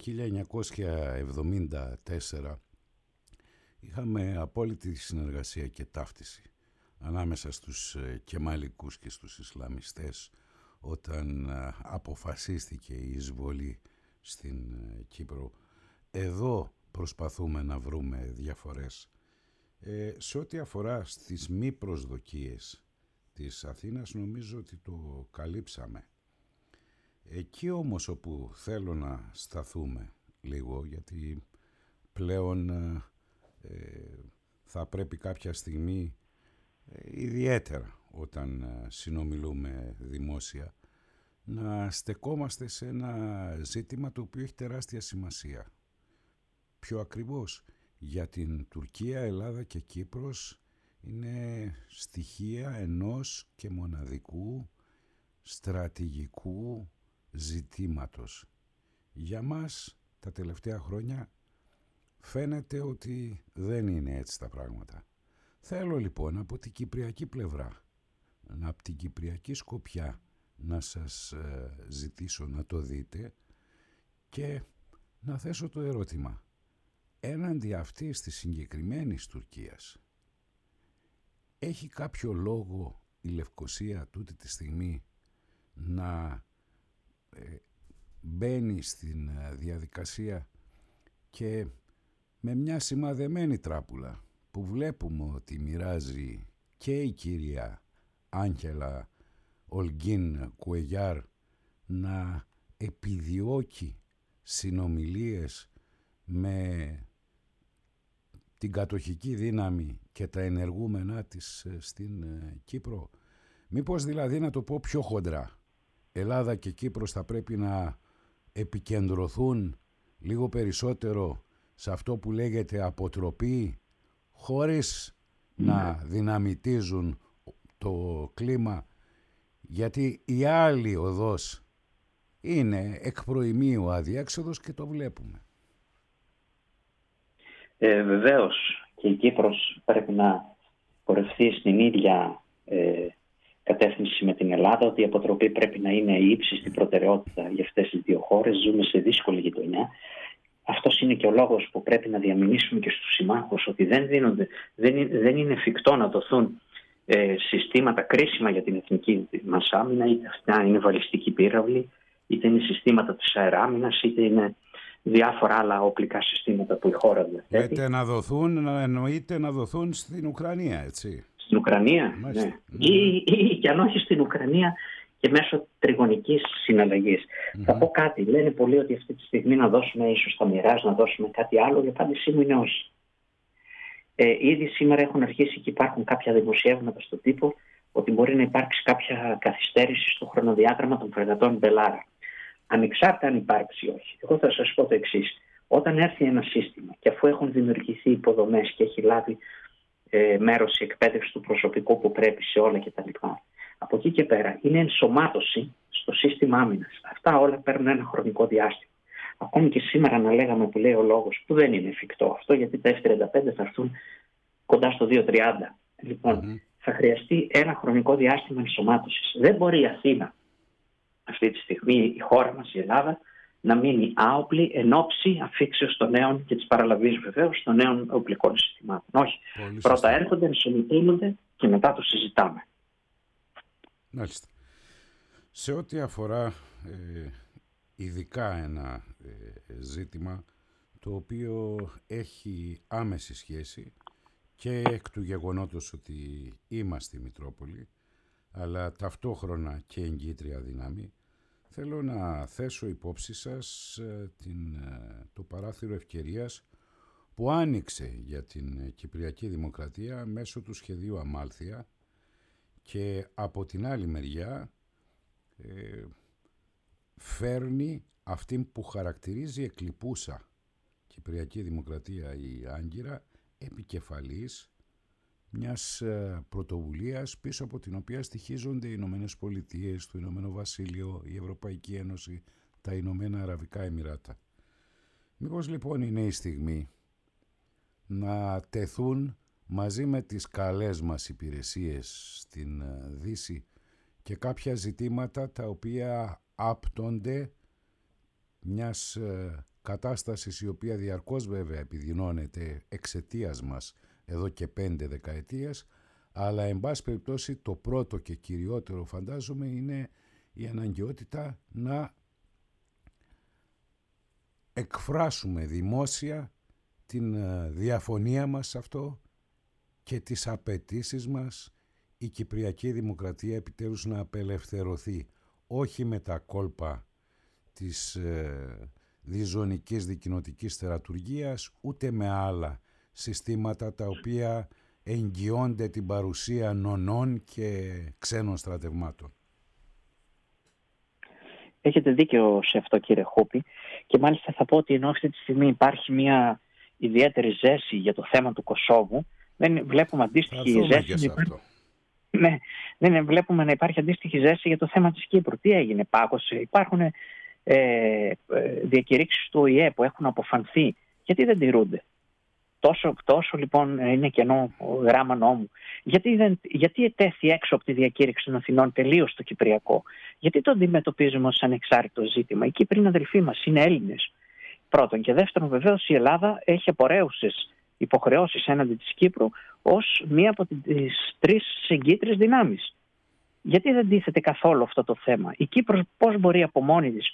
1974 είχαμε απόλυτη συνεργασία και ταύτιση ανάμεσα στους κεμαλικούς και στους Ισλαμιστές όταν αποφασίστηκε η εισβολή στην Κύπρο. Εδώ προσπαθούμε να βρούμε διαφορές. Σε ό,τι αφορά στις μη προσδοκίες της Αθήνας, νομίζω ότι το καλύψαμε. Εκεί όμως όπου θέλω να σταθούμε λίγο, γιατί πλέον θα πρέπει κάποια στιγμή, ιδιαίτερα όταν συνομιλούμε δημόσια, να στεκόμαστε σε ένα ζήτημα το οποίο έχει τεράστια σημασία. Πιο ακριβώς, για την Τουρκία, Ελλάδα και Κύπρος είναι στοιχεία ενός και μοναδικού στρατηγικού ζητήματος. Για μας τα τελευταία χρόνια φαίνεται ότι δεν είναι έτσι τα πράγματα. Θέλω λοιπόν από την κυπριακή πλευρά, από την κυπριακή σκοπιά, να σας ζητήσω να το δείτε και να θέσω το ερώτημα. Έναντι αυτής της συγκεκριμένης Τουρκίας, έχει κάποιο λόγο η Λευκοσία τούτη τη στιγμή να μπαίνει στην διαδικασία και με μια σημαδεμένη τράπουλα που βλέπουμε ότι μοιράζει και η κυρία Άγγελα Ολγκίν Κουεγιάρ να επιδιώκει συνομιλίες με την κατοχική δύναμη και τα ενεργούμενά της στην Κύπρο? Μήπως δηλαδή, να το πω πιο χοντρά, Ελλάδα και Κύπρος θα πρέπει να επικεντρωθούν λίγο περισσότερο σε αυτό που λέγεται αποτροπή, χωρίς να δυναμητίζουν το κλίμα, γιατί η άλλη οδός είναι εκ προημίου αδιέξοδος και το βλέπουμε. Βεβαίως και η Κύπρος πρέπει να πορευθεί στην ίδια κατεύθυνση με την Ελλάδα, ότι η αποτροπή πρέπει να είναι η ύψιστη προτεραιότητα για αυτές τις δύο χώρες. Ζούμε σε δύσκολη γειτονιά. Αυτός είναι και ο λόγος που πρέπει να διαμηνήσουμε και στους συμμάχους ότι δεν είναι εφικτό να δοθούν συστήματα κρίσιμα για την εθνική μας άμυνα, είτε αυτά είναι βαλιστική πύραυλη, είτε είναι συστήματα της αεράμυνας, είτε είναι διάφορα άλλα οπλικά συστήματα που η χώρα διαθέτει. Λέτε να δοθούν, εννοείται να δοθούν στην Ουκρανία, έτσι? Στην Ουκρανία, ναι. Ή και αν όχι στην Ουκρανία, και μέσω τριγωνικής συναλλαγής. Θα πω κάτι. Λένε πολλοί ότι αυτή τη στιγμή να δώσουμε ίσως τα μοιράζ, να δώσουμε κάτι άλλο. Η απάντησή μου είναι όχι. Ήδη σήμερα έχουν αρχίσει και υπάρχουν κάποια δημοσιεύματα στον τύπο ότι μπορεί να υπάρξει κάποια καθυστέρηση στο χρονοδιάγραμμα των φρεγατών Μπελάρα. Ανεξάρτητα αν υπάρξει ή όχι. Εγώ θα σας πω το εξής. Όταν έρθει ένα σύστημα και αφού έχουν δημιουργηθεί υποδομές και έχει λάβει μέρος η εκπαίδευση του προσωπικού που πρέπει σε όλα κτλ. Από εκεί και πέρα είναι ενσωμάτωση στο σύστημα άμυνας. Αυτά όλα παίρνουν ένα χρονικό διάστημα. Ακόμη και σήμερα να λέγαμε που λέει ο λόγος, που δεν είναι εφικτό αυτό, γιατί τα F-35 θα έρθουν κοντά στο 2.30. Λοιπόν, θα χρειαστεί ένα χρονικό διάστημα ενσωμάτωσης. Δεν μπορεί η Αθήνα αυτή τη στιγμή, η χώρα μας, η Ελλάδα, να μείνει άοπλη εν ώψη αφήξεως των νέων και της παραλαβής βεβαίως των νέων οπλικών συστημάτων. Όχι. Πρώτα έρχονται, ενσωματώνονται και μετά το συζητάμε. Μάλιστα. Σε ό,τι αφορά ειδικά ένα ζήτημα το οποίο έχει άμεση σχέση και εκ του γεγονότος ότι είμαστε η Μητρόπολη, αλλά ταυτόχρονα και εγκύτρια δύναμη, θέλω να θέσω υπόψη σας το παράθυρο ευκαιρίας που άνοιξε για την Κυπριακή Δημοκρατία μέσω του σχεδίου Αμάλθεια και από την άλλη μεριά φέρνει αυτήν που χαρακτηρίζει εκλειπούσα Κυπριακή Δημοκρατία η Άγκυρα επικεφαλής μιας πρωτοβουλίας πίσω από την οποία στοιχίζονται οι Ηνωμένες Πολιτείες, το Ηνωμένο Βασίλειο, η Ευρωπαϊκή Ένωση, τα Ηνωμένα Αραβικά Εμιράτα. Μήπως λοιπόν είναι η στιγμή να τεθούν μαζί με τις καλές μας υπηρεσίες στην Δύση και κάποια ζητήματα τα οποία άπτονται μιας κατάστασης η οποία διαρκώς βέβαια επιδεινώνεται εξαιτίας μας εδώ και 5 δεκαετίες, αλλά εν πάση περιπτώσει το πρώτο και κυριότερο φαντάζομαι είναι η αναγκαιότητα να εκφράσουμε δημόσια την διαφωνία μας σε αυτό και τις απαιτήσεις μας η Κυπριακή Δημοκρατία επιτέλους να απελευθερωθεί, όχι με τα κόλπα της διζωνικής δικοινοτικής τερατουργίας, ούτε με άλλα συστήματα τα οποία εγγυώνται την παρουσία νονών και ξένων στρατευμάτων. Έχετε δίκιο σε αυτό, κύριε Χούπη, και μάλιστα θα πω ότι ενώ αυτή τη στιγμή υπάρχει μια ιδιαίτερη ζέση για το θέμα του Κωσόβου, δεν βλέπουμε αντίστοιχη ζέση. Ναι, δεν βλέπουμε να υπάρχει αντίστοιχη ζέση για το θέμα της Κύπρου. Τι έγινε, πάγωσε? Υπάρχουν διακηρύξεις του ΟΗΕ που έχουν αποφανθεί. Γιατί δεν τηρούνται? Τόσο λοιπόν είναι κενό γράμμα νόμου. Γιατί ετέθη έξω από τη διακήρυξη των Αθηνών τελείως το Κυπριακό? Γιατί το αντιμετωπίζουμε ως ανεξάρτητο ζήτημα? Οι Κύπροι είναι αδελφοί μας, είναι Έλληνες. Πρώτον. Και δεύτερον, βεβαίως η Ελλάδα έχει απορρέουσες υποχρεώσεις έναντι της Κύπρου ως μία από τις 3 συγκήτριες δυνάμεις. Γιατί δεν τίθεται καθόλου αυτό το θέμα? Η Κύπρος πώς μπορεί από μόνη της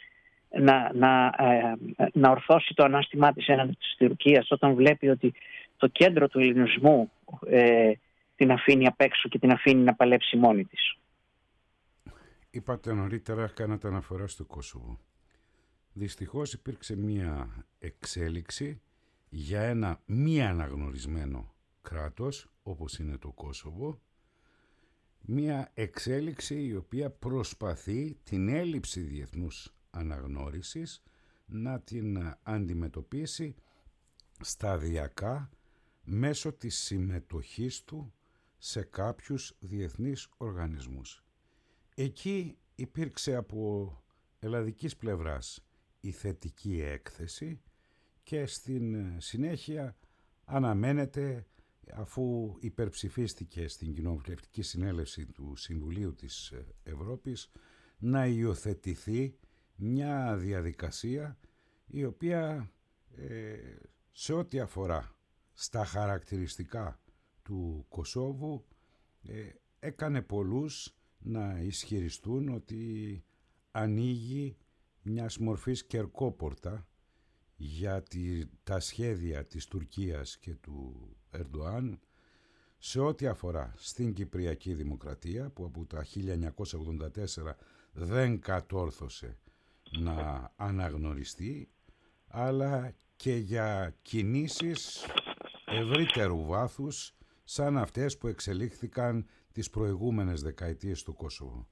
να ορθώσει το ανάστημά της έναντι της Τουρκίας όταν βλέπει ότι το κέντρο του ελληνισμού την αφήνει απ' έξω και την αφήνει να παλέψει μόνη της? Είπατε νωρίτερα, κάνατε αναφορά στο Κόσοβο. Δυστυχώς υπήρξε μία εξέλιξη για ένα μη αναγνωρισμένο κράτος όπως είναι το Κόσοβο, μία εξέλιξη η οποία προσπαθεί την έλλειψη διεθνούς αναγνώρισης να την αντιμετωπίσει σταδιακά μέσω της συμμετοχής του σε κάποιους διεθνείς οργανισμούς. Εκεί υπήρξε από ελλαδικής πλευράς η θετική έκθεση και στην συνέχεια αναμένεται, αφού υπερψηφίστηκε στην Κοινοβουλευτική Συνέλευση του Συμβουλίου της Ευρώπης, να υιοθετηθεί μια διαδικασία η οποία σε ό,τι αφορά στα χαρακτηριστικά του Κωσόβου έκανε πολλούς να ισχυριστούν ότι ανοίγει μιας μορφής κερκόπορτα για τα σχέδια της Τουρκίας και του Ερντοάν σε ό,τι αφορά στην Κυπριακή Δημοκρατία, που από τα 1984 δεν κατόρθωσε να αναγνωριστεί, αλλά και για κινήσεις ευρύτερου βάθους σαν αυτές που εξελίχθηκαν τις προηγούμενες δεκαετίες στο Κόσοβο.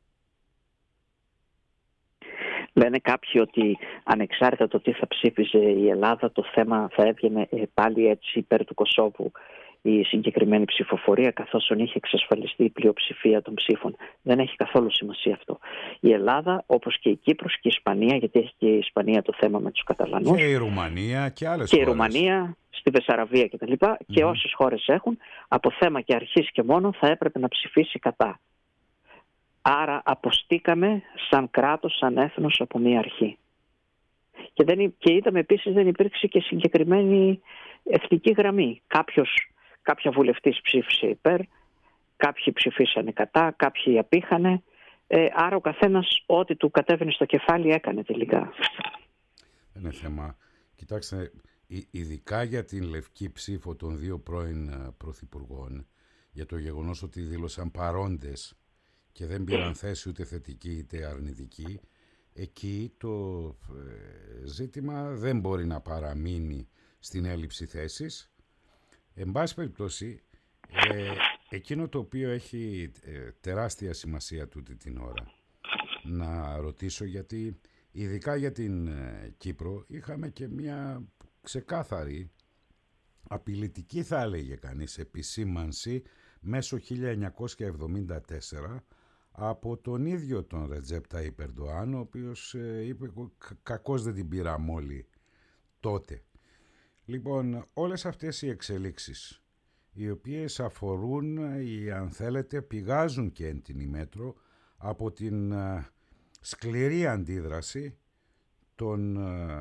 Λένε κάποιοι ότι ανεξάρτητα το τι θα ψήφιζε η Ελλάδα, το θέμα θα έβγαινε πάλι έτσι υπέρ του Κωσόβου η συγκεκριμένη ψηφοφορία, καθώς είχε εξασφαλιστεί η πλειοψηφία των ψήφων. Δεν έχει καθόλου σημασία αυτό. Η Ελλάδα, όπως και η Κύπρος και η Ισπανία, γιατί έχει και η Ισπανία το θέμα με τους Καταλανούς. Και η Ρουμανία και άλλες και χώρες. Και η Ρουμανία, στη Βεσσαραβία κτλ. Και όσες χώρες έχουν, από θέμα και αρχής και μόνο θα έπρεπε να ψηφίσει κατά. Άρα αποστήκαμε σαν κράτος, σαν έθνος από μία αρχή. Και είδαμε επίσης δεν υπήρξε και συγκεκριμένη εθνική γραμμή. Κάποια βουλευτής ψήφισε υπέρ, κάποιοι ψηφίσανε κατά, κάποιοι απήχανε. Άρα ο καθένας ό,τι του κατέβαινε στο κεφάλι έκανε τελικά. Δεν είναι θέμα. Κοιτάξτε, ειδικά για την λευκή ψήφο των δύο πρώην πρωθυπουργών, για το γεγονός ότι δήλωσαν παρόντες και δεν πήραν θέση ούτε θετική είτε αρνητική, εκεί το ζήτημα δεν μπορεί να παραμείνει στην έλλειψη θέσης. Εν πάση περιπτώσει, εκείνο το οποίο έχει τεράστια σημασία τούτη την ώρα να ρωτήσω, γιατί ειδικά για την Κύπρο είχαμε και μια ξεκάθαρη απειλητική, θα έλεγε κανείς, επισήμανση μέσω 1974 από τον ίδιο τον Ρετζέπ Ταΐπ Ερντοάν, ο οποίος είπε κακώς δεν την πήραμε όλοι τότε. Λοιπόν, όλες αυτές οι εξελίξεις, οι οποίες αφορούν ή αν θέλετε πηγάζουν και εν την ημέτρο από την σκληρή αντίδραση των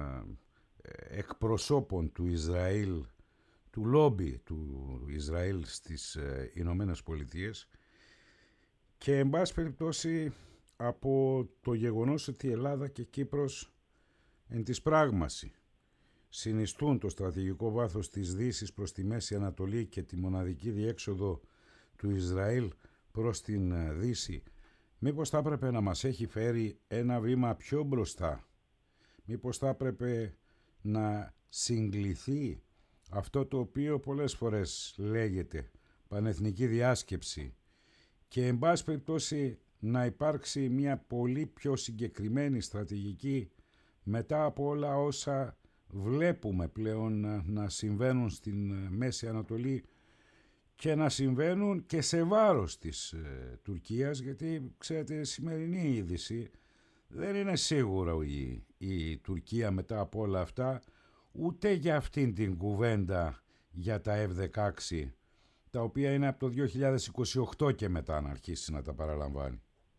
εκπροσώπων του Ισραήλ, του λόμπι του Ισραήλ στις Ηνωμένες Πολιτείες, και εν πάση περιπτώσει από το γεγονός ότι η Ελλάδα και Κύπρος εν της πράγμαση συνιστούν το στρατηγικό βάθος της Δύσης προς τη Μέση Ανατολή και τη μοναδική διέξοδο του Ισραήλ προς την Δύση, μήπως θα έπρεπε να μας έχει φέρει ένα βήμα πιο μπροστά? Μήπως θα έπρεπε να συγκληθεί αυτό το οποίο πολλές φορές λέγεται πανεθνική διάσκεψη και εν πάση περιπτώσει να υπάρξει μια πολύ πιο συγκεκριμένη στρατηγική μετά από όλα όσα βλέπουμε πλέον να συμβαίνουν στην Μέση Ανατολή και να συμβαίνουν και σε βάρος της Τουρκίας, γιατί ξέρετε η σημερινή είδηση δεν είναι σίγουρο η Τουρκία μετά από όλα αυτά ούτε για αυτήν την κουβέντα για τα F-16, τα οποία είναι από το 2028 και μετά να αρχίσει να τα παραλαμβάνει.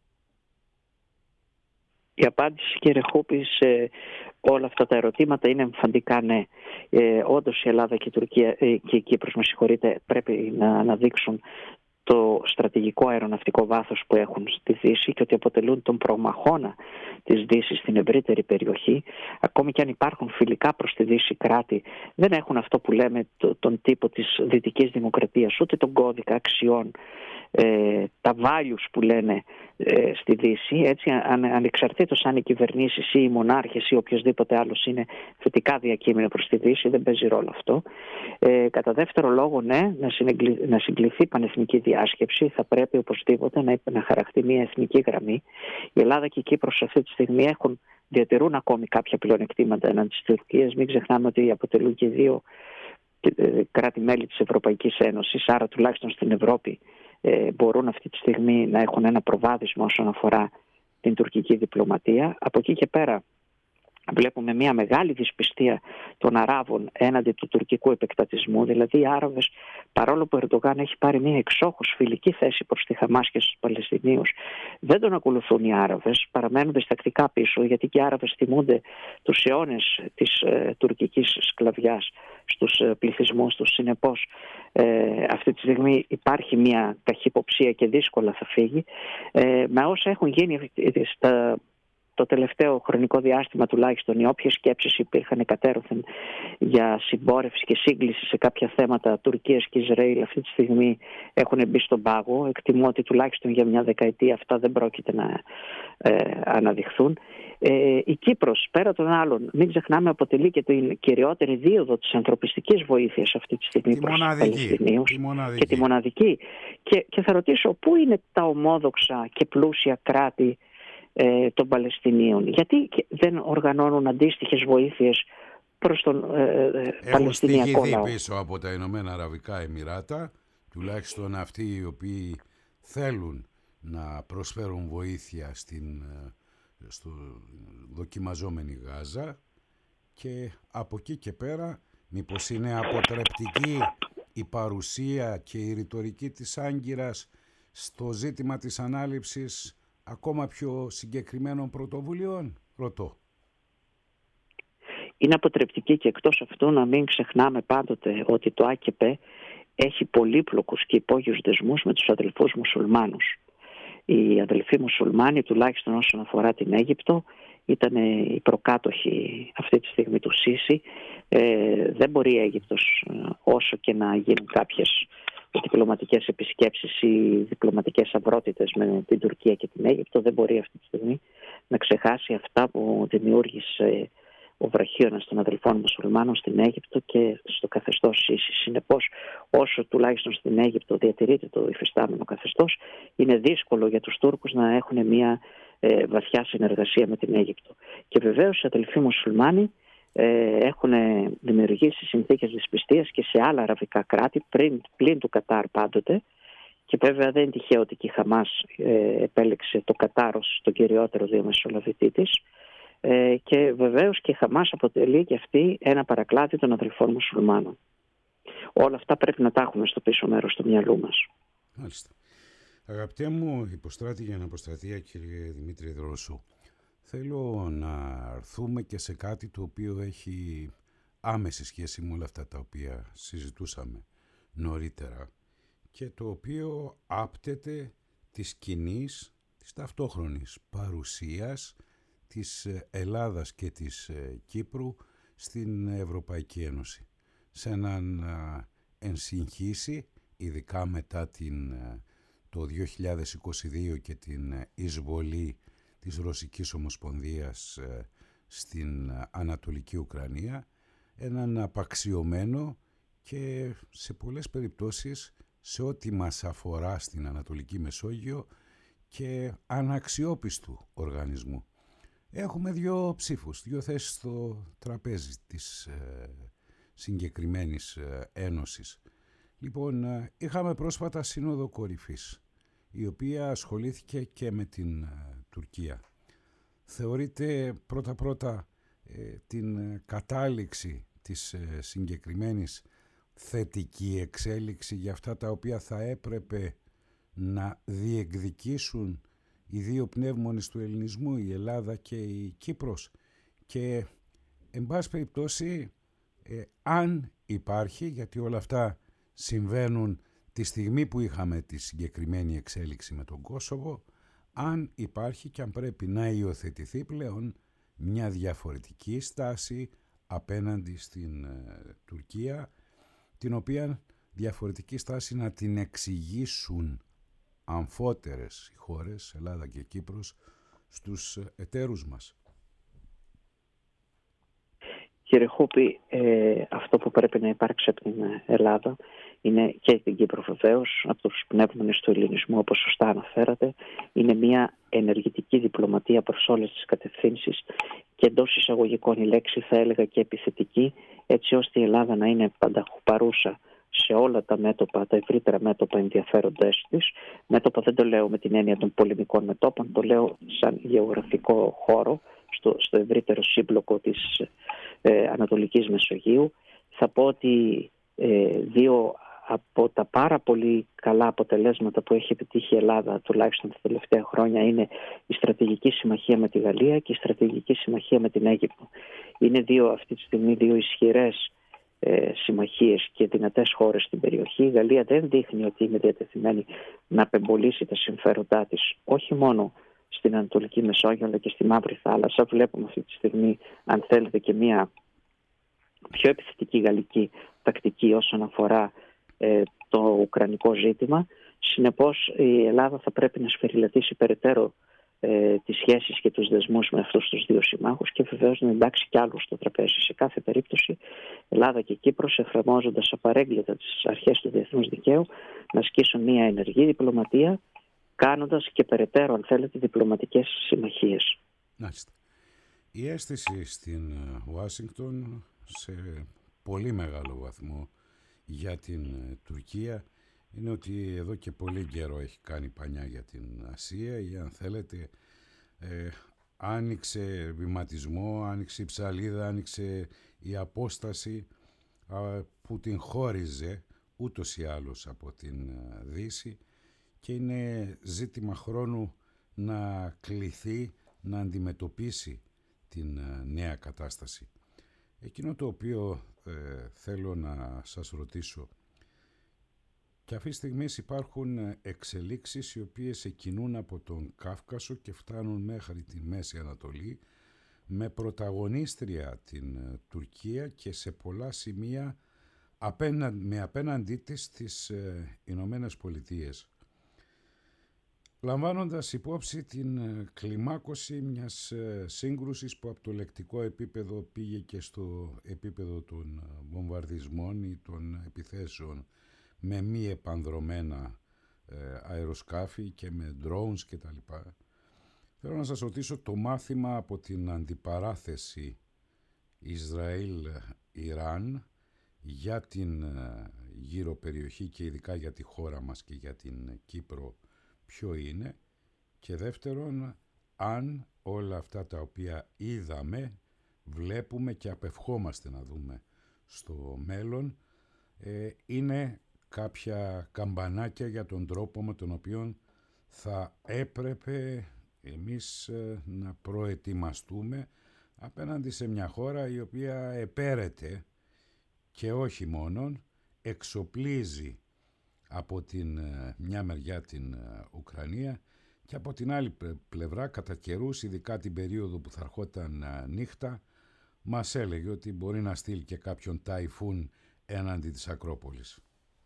Η απάντηση, κύριε Χούπη, σε όλα αυτά τα ερωτήματα είναι εμφαντικά ναι. Όντως η Ελλάδα και η Τουρκία και η Κύπρος, πρέπει να αναδείξουν το στρατηγικό αεροναυτικό βάθος που έχουν στη Δύση και ότι αποτελούν τον προμαχώνα της Δύσης στην ευρύτερη περιοχή. Ακόμη και αν υπάρχουν φιλικά προς τη Δύση κράτη, δεν έχουν αυτό που λέμε τον τύπο της δυτικής δημοκρατίας, ούτε τον κώδικα αξιών, τα values που λένε στη Δύση, έτσι, ανεξαρτήτως αν οι κυβερνήσεις ή οι μονάρχες ή οποιοδήποτε άλλος είναι θετικά διακείμενο προς τη Δύση, δεν παίζει ρόλο αυτό. Κατά δεύτερο λόγο, ναι, να συγκληθεί πανεθνική διάσκεψη, θα πρέπει οπωσδήποτε να χαραχτεί μια εθνική γραμμή. Η Ελλάδα και η Κύπρος αυτή τη στιγμή διατηρούν ακόμη κάποια πλεονεκτήματα έναντι της Τουρκίας. Μην ξεχνάμε ότι αποτελούν και δύο κράτη-μέλη της Ευρωπαϊκής Ένωσης, άρα τουλάχιστον στην Ευρώπη μπορούν αυτή τη στιγμή να έχουν ένα προβάδισμα όσον αφορά την τουρκική διπλωματία. Από εκεί και πέρα βλέπουμε μια μεγάλη δυσπιστία των Αράβων έναντι του τουρκικού επεκτατισμού. Δηλαδή οι Άραβες, παρόλο που ο Ερντογάν έχει πάρει μια εξόχως φιλική θέση προς τη Χαμάς και στους Παλαιστινίους, δεν τον ακολουθούν οι Άραβες, παραμένουν διστακτικά πίσω, γιατί και οι Άραβες θυμούνται τους αιώνες της τουρκικής σκλαβιάς στους πληθυσμούς τους. Συνεπώς αυτή τη στιγμή υπάρχει μια καχυποψία και δύσκολα θα φύγει. Με όσα έχουν γίνει το τελευταίο χρονικό διάστημα τουλάχιστον οι όποιες σκέψεις υπήρχαν εκατέρωθεν για συμπόρευση και σύγκληση σε κάποια θέματα Τουρκίας και Ισραήλ αυτή τη στιγμή έχουν μπει στον πάγο. Εκτιμώ ότι τουλάχιστον για μια δεκαετία αυτά δεν πρόκειται να αναδειχθούν. Η Κύπρος, πέρα των άλλων, μην ξεχνάμε, αποτελεί και την κυριότερη δίωδο της ανθρωπιστικής βοήθειας αυτή τη στιγμή προς τους Παλαιστινίους και τη μοναδική. Και θα ρωτήσω, πού είναι τα ομόδοξα και πλούσια κράτη των Παλαιστινίων? Γιατί δεν οργανώνουν αντίστοιχες βοήθειες προς τον Παλαιστινιακό λαό? Έχουν πίσω από τα Ηνωμένα Αραβικά Εμιράτα, τουλάχιστον αυτοί οι οποίοι θέλουν να προσφέρουν βοήθεια στο δοκιμαζόμενη Γάζα, και από εκεί και πέρα μήπως είναι αποτρεπτική η παρουσία και η ρητορική της Άγκυρας στο ζήτημα της ανάληψης ακόμα πιο συγκεκριμένων πρωτοβουλειών? Ρωτώ. Είναι αποτρεπτική, και εκτός αυτού να μην ξεχνάμε πάντοτε ότι το ΑΚΠ έχει πολύπλοκους και υπόγειους δεσμούς με τους αδελφούς μουσουλμάνους. Οι αδελφοί μουσουλμάνοι, τουλάχιστον όσον αφορά την Αίγυπτο, ήταν οι προκάτοχοι αυτή τη στιγμή του Σίση. Δεν μπορεί η Αίγυπτος, όσο και να γίνουν κάποιες διπλωματικές επισκέψεις ή διπλωματικές αυρότητες με την Τουρκία και την Αίγυπτο, δεν μπορεί αυτή τη στιγμή να ξεχάσει αυτά που δημιούργησε ο βραχίωνας των αδελφών μουσουλμάνων στην Αίγυπτο και στο καθεστώς Σίση. Συνεπώς, όσο τουλάχιστον στην Αίγυπτο διατηρείται το υφιστάμενο καθεστώς, είναι δύσκολο για τους Τούρκους να έχουν μια βαθιά συνεργασία με την Αίγυπτο. Και βεβαίως οι αδελφοί μουσουλμάνοι έχουν δημιουργήσει συνθήκες δυσπιστίας και σε άλλα αραβικά κράτη, πλην του Κατάρ πάντοτε, και βέβαια δεν είναι τυχαίο ότι και η Χαμάς επέλεξε το Κατάρ ως τον κυριότερο διαμεσολαβητή της. Και βεβαίως και η Χαμάς αποτελεί και αυτή ένα παρακλάδι των αδελφών μουσουλμάνων. Όλα αυτά πρέπει να τα έχουμε στο πίσω μέρος του μυαλού μας. Μάλιστα. Αγαπητέ μου υποστράτη για αναποστρατεία, κύριε Δημήτρη Δρόσου, θέλω να έρθουμε και σε κάτι το οποίο έχει άμεση σχέση με όλα αυτά τα οποία συζητούσαμε νωρίτερα και το οποίο άπτεται της κοινής, της ταυτόχρονης παρουσίας της Ελλάδας και της Κύπρου στην Ευρωπαϊκή Ένωση. Σε έναν ενσυγχύσει, ειδικά μετά το 2022 και την εισβολή της Ρωσικής Ομοσπονδίας στην Ανατολική Ουκρανία, έναν απαξιωμένο και σε πολλές περιπτώσεις σε ό,τι μας αφορά στην Ανατολική Μεσόγειο και αναξιόπιστου οργανισμού. Έχουμε δύο ψήφους, δύο θέσεις στο τραπέζι της συγκεκριμένης ένωσης. Λοιπόν, είχαμε πρόσφατα Σύνοδο Κορυφής, η οποία ασχολήθηκε και με την Τουρκία. Θεωρείται πρώτα-πρώτα την κατάληξη της συγκεκριμένης θετική εξέλιξη για αυτά τα οποία θα έπρεπε να διεκδικήσουν οι δύο πνεύμονες του ελληνισμού, η Ελλάδα και η Κύπρος, και εν πάση περιπτώσει αν υπάρχει, γιατί όλα αυτά συμβαίνουν τη στιγμή που είχαμε τη συγκεκριμένη εξέλιξη με τον Κόσοβο, αν υπάρχει και αν πρέπει να υιοθετηθεί πλέον μια διαφορετική στάση απέναντι στην Τουρκία, την οποία διαφορετική στάση να την εξηγήσουν αμφότερες οι χώρες, Ελλάδα και Κύπρος, στους εταίρους μας. Κύριε Χούπη, αυτό που πρέπει να υπάρξει από την Ελλάδα είναι, και την Κύπρο βεβαίως, από τους πνεύμονες του ελληνισμού, όπως σωστά αναφέρατε, είναι μια ενεργητική διπλωματία προς όλες τις κατευθύνσεις και εντός εισαγωγικών η λέξη θα έλεγα και επιθετική, έτσι ώστε η Ελλάδα να είναι πανταχού παρούσα σε όλα τα μέτωπα, τα ευρύτερα μέτωπα ενδιαφέροντές της. Μέτωπα δεν το λέω με την έννοια των πολεμικών μετώπων, το λέω σαν γεωγραφικό χώρο, στο ευρύτερο σύμπλοκο της Ανατολικής Μεσογείου. Θα πω ότι δύο από τα πάρα πολύ καλά αποτελέσματα που έχει επιτύχει η Ελλάδα, τουλάχιστον τα τελευταία χρόνια, είναι η στρατηγική συμμαχία με τη Γαλλία και η στρατηγική συμμαχία με την Αίγυπτο. Είναι αυτή τη στιγμή δύο ισχυρές συμμαχίες και δυνατές χώρες στην περιοχή. Η Γαλλία δεν δείχνει ότι είναι διατεθειμένη να απεμπολίσει τα συμφέροντά της, όχι μόνο στην Ανατολική Μεσόγειο αλλά και στη Μαύρη Θάλασσα. Βλέπουμε αυτή τη στιγμή, αν θέλετε, και μια πιο επιθετική γαλλική τακτική όσον αφορά το ουκρανικό ζήτημα. Συνεπώς η Ελλάδα θα πρέπει να σφυριλατήσει περαιτέρω τις σχέσεις και τους δεσμούς με αυτούς τους δύο συμμάχους και βεβαίως να εντάξει κι άλλους στο τραπέζι. Σε κάθε περίπτωση Ελλάδα και Κύπρος, εφαρμόζοντας απαρέγκλητα τις αρχές του διεθνούς δικαίου, να ασκήσουν μια ενεργή διπλωματία, κάνοντας και περαιτέρω, αν θέλετε, διπλωματικές συμμαχίες. Η αίσθηση στην Ουάσιγκτον σε πολύ μεγάλο βαθμό για την Τουρκία είναι ότι εδώ και πολύ καιρό έχει κάνει πανιά για την Ασία ή, αν θέλετε, άνοιξε βηματισμό, άνοιξε η ψαλίδα, άνοιξε η απόσταση που την χώριζε ούτως ή άλλως από την Δύση και είναι ζήτημα χρόνου να κληθεί να αντιμετωπίσει την νέα κατάσταση. Εκείνο το οποίο θέλω να σας ρωτήσω, και αυτή τη στιγμή υπάρχουν εξελίξεις οι οποίες εκκινούν από τον Κάφκασο και φτάνουν μέχρι τη Μέση Ανατολή, με πρωταγωνίστρια την Τουρκία και σε πολλά σημεία με απέναντί της τις Ηνωμένες Πολιτείες. Λαμβάνοντας υπόψη την κλιμάκωση μιας σύγκρουσης που από το λεκτικό επίπεδο πήγε και στο επίπεδο των βομβαρδισμών ή των επιθέσεων με μη επανδρωμένα αεροσκάφη και με drones κτλ. Θέλω να σας ρωτήσω το μάθημα από την αντιπαράθεση Ισραήλ-Ιράν για την γύρω περιοχή και ειδικά για τη χώρα μας και για την Κύπρο ποιο είναι, και δεύτερον, αν όλα αυτά τα οποία είδαμε, βλέπουμε και απευχόμαστε να δούμε στο μέλλον, είναι κάποια καμπανάκια για τον τρόπο με τον οποίο θα έπρεπε εμείς να προετοιμαστούμε απέναντι σε μια χώρα η οποία επέρεται και όχι μόνον εξοπλίζει από την μια μεριά την Ουκρανία και από την άλλη πλευρά κατά καιρούς, ειδικά την περίοδο που θα ερχόταν νύχτα, μας έλεγε ότι μπορεί να στείλει και κάποιον ταϊφούν έναντι της Ακρόπολης.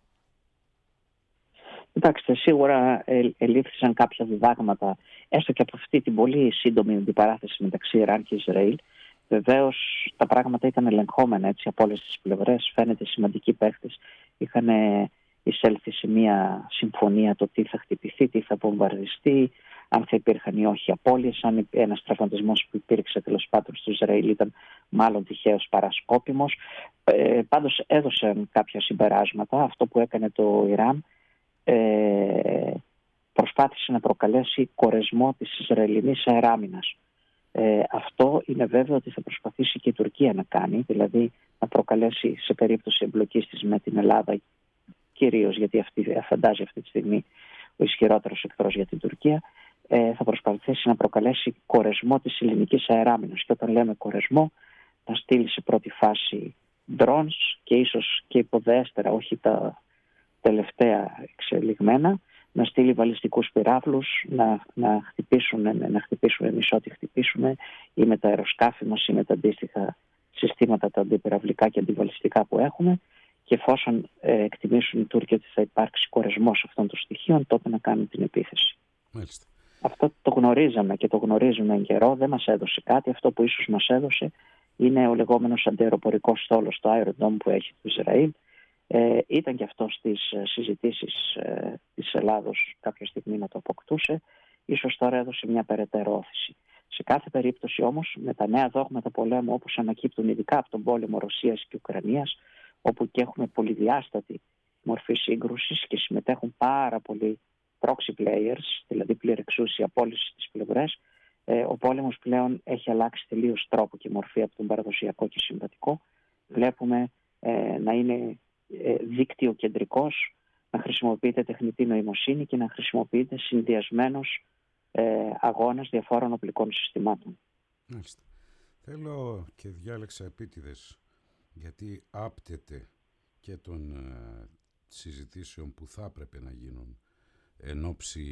Κοιτάξτε, σίγουρα ελήφθησαν κάποια διδάγματα έστω και από αυτή την πολύ σύντομη αντιπαράθεση μεταξύ Ιράν και Ισραήλ. Βεβαίως τα πράγματα ήταν ελεγχόμενα έτσι από όλες τις πλευρές. Φαίνεται σημαντικοί παίχτες είχαν εισέλθει σε μια συμφωνία το τι θα χτυπηθεί, τι θα βομβαρδιστεί, αν θα υπήρχαν ή όχι απώλειες, αν ένας τραυματισμός που υπήρξε τέλος πάντων στο Ισραήλ ήταν μάλλον τυχαίος παρασκόπιμος. Πάντως έδωσαν κάποια συμπεράσματα. Αυτό που έκανε το Ιράν προσπάθησε να προκαλέσει κορεσμό της Ισραηλινής αεράμινας. Αυτό είναι βέβαιο ότι θα προσπαθήσει και η Τουρκία να κάνει, δηλαδή να προκαλέσει σε περίπτωση εμπλοκής της με την Ελλάδα, κυρίως γιατί φαντάζει αυτή τη στιγμή ο ισχυρότερος εχθρός για την Τουρκία, θα προσπαθήσει να προκαλέσει κορεσμό της ελληνικής αεράμινας. Και όταν λέμε κορεσμό, να στείλει σε πρώτη φάση drones και ίσως και υποδέστερα, όχι τα τελευταία εξελιγμένα, να στείλει βαλιστικούς πυράβλους, να χτυπήσουν εμείς ό,τι χτυπήσουμε, ή με τα αεροσκάφη μας ή με τα αντίστοιχα συστήματα τα αντιπυραυλικά και αντιβαλιστικά που έχουμε, και εφόσον εκτιμήσουν οι Τούρκοι ότι θα υπάρξει κορεσμός αυτών των στοιχείων, τότε να κάνουν την επίθεση. Μάλιστα. Αυτό το γνωρίζαμε και το γνωρίζουμε εν καιρό, δεν μας έδωσε κάτι. Αυτό που ίσως μας έδωσε είναι ο λεγόμενος αντιαεροπορικός στόλος, το Iron Dome που έχει το Ισραήλ. Ήταν και αυτό στις συζητήσεις της Ελλάδος κάποια στιγμή να το αποκτούσε. Ίσως τώρα έδωσε μια περαιτέρω όθηση. Σε κάθε περίπτωση όμως, με τα νέα δόγματα πολέμου όπως ανακύπτουν ειδικά από τον πόλεμο Ρωσίας και Ουκρανίας, όπου και έχουμε πολυδιάστατη μορφή σύγκρουσης και συμμετέχουν πάρα πολλοί proxy players, δηλαδή πληρεξούσια από όλες τις πλευρές, ο πόλεμος πλέον έχει αλλάξει τελείως τρόπο και μορφή από τον παραδοσιακό και συμβατικό. Βλέπουμε να είναι δίκτυο κεντρικός, να χρησιμοποιείται τεχνητή νοημοσύνη και να χρησιμοποιείται συνδυασμένος αγώνας διαφόρων οπλικών συστημάτων. Μάλιστα. Θέλω και διάλεξα επίτηδες, γιατί άπτεται και των συζητήσεων που θα έπρεπε να γίνουν εν ώψη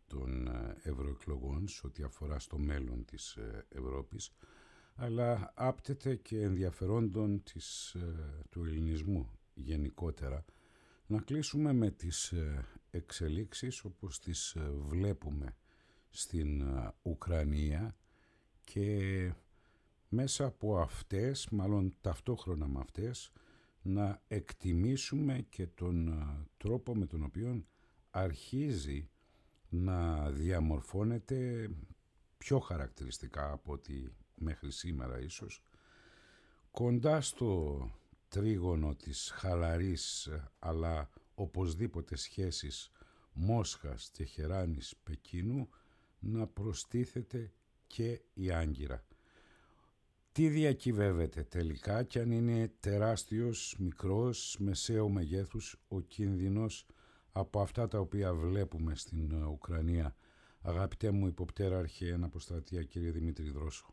των ευρωεκλογών σε ό,τι αφορά στο μέλλον της Ευρώπης, αλλά άπτεται και ενδιαφερόντων του ελληνισμού γενικότερα. Να κλείσουμε με τις εξελίξεις όπως τις βλέπουμε στην Ουκρανία και μέσα από αυτές, μάλλον ταυτόχρονα με αυτές, να εκτιμήσουμε και τον τρόπο με τον οποίο αρχίζει να διαμορφώνεται πιο χαρακτηριστικά από ό,τι μέχρι σήμερα ίσως, κοντά στο τρίγωνο της χαλαρής αλλά οπωσδήποτε σχέσης Μόσχας, Τεχεράνης, Πεκίνου, να προστίθεται και η Άγκυρα. Τι διακυβεύεται τελικά, και αν είναι τεράστιος, μικρός, μεσαίου μεγέθους ο κίνδυνος από αυτά τα οποία βλέπουμε στην Ουκρανία? Αγαπητέ μου υποπτέραρχε αναποστρατεία κύριε Δημήτρη Δρόσο.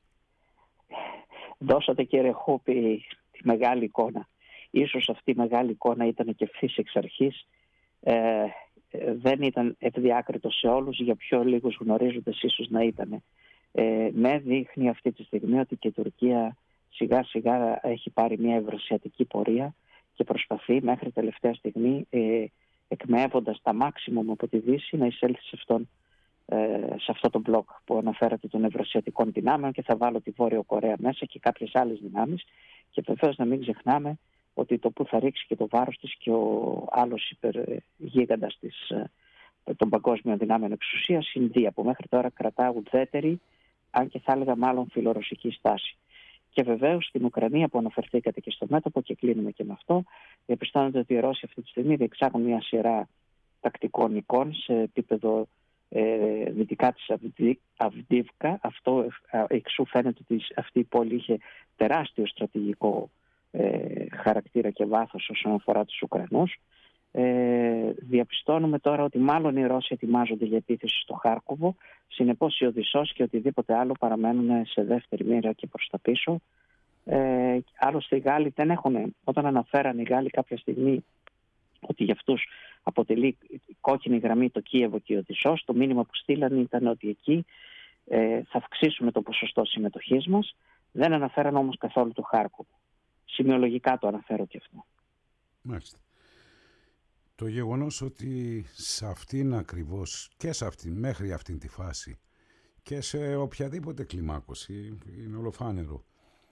Δώσατε κύριε Χούπη τη μεγάλη εικόνα. Ίσως αυτή η μεγάλη εικόνα ήταν και ευθύς εξ αρχής. Δεν ήταν ευδιάκριτο σε όλους, για πιο λίγους γνωρίζοντες ίσως να ήταν. Ναι, δείχνει αυτή τη στιγμή ότι και η Τουρκία σιγά σιγά έχει πάρει μια ευρωσιατική πορεία και προσπαθεί μέχρι τελευταία στιγμή, εκμεύοντας τα μάξιμουμ από τη Δύση, να εισέλθει σε αυτό το μπλοκ που αναφέρατε των ευρωσιατικών δυνάμεων, και θα βάλω τη Βόρειο Κορέα μέσα και κάποιες άλλες δυνάμεις. Και βεβαίως να μην ξεχνάμε ότι το που θα ρίξει και το βάρος της και ο άλλος υπεργίγαντας των παγκόσμιων δυνάμεων εξουσίας, η Ινδία, που μέχρι τώρα κρατά ουδέτερη, αν και θα έλεγα μάλλον φιλορωσική στάση. Και βεβαίως στην Ουκρανία που αναφερθήκατε και στο μέτωπο, και κλείνουμε και με αυτό, διαπιστώνεται ότι οι Ρώσοι αυτή τη στιγμή διεξάγουν μια σειρά τακτικών εικόν σε επίπεδο δυτικά της Αυντίβκα. Αυτό εξού φαίνεται ότι αυτή η πόλη είχε τεράστιο στρατηγικό χαρακτήρα και βάθος όσον αφορά τους Ουκρανούς. Διαπιστώνουμε τώρα ότι μάλλον οι Ρώσοι ετοιμάζονται για επίθεση στο Χάρκοβο. Συνεπώς η Οδυσσός και οτιδήποτε άλλο παραμένουν σε δεύτερη μοίρα και προς τα πίσω. Άλλωστε οι Γάλλοι δεν έχουν, όταν αναφέραν οι Γάλλοι κάποια στιγμή ότι για αυτούς αποτελεί κόκκινη γραμμή το Κίεβο και η Οδυσσός, το μήνυμα που στείλαν ήταν ότι εκεί θα αυξήσουμε το ποσοστό συμμετοχής μας. Δεν αναφέραν όμως καθόλου το Χάρκοβο. Σημειολογικά το αναφέρω και αυτό. Μάλιστα. Το γεγονός ότι σε αυτήν ακριβώς και μέχρι αυτήν τη φάση και σε οποιαδήποτε κλιμάκωση είναι ολοφάνερο,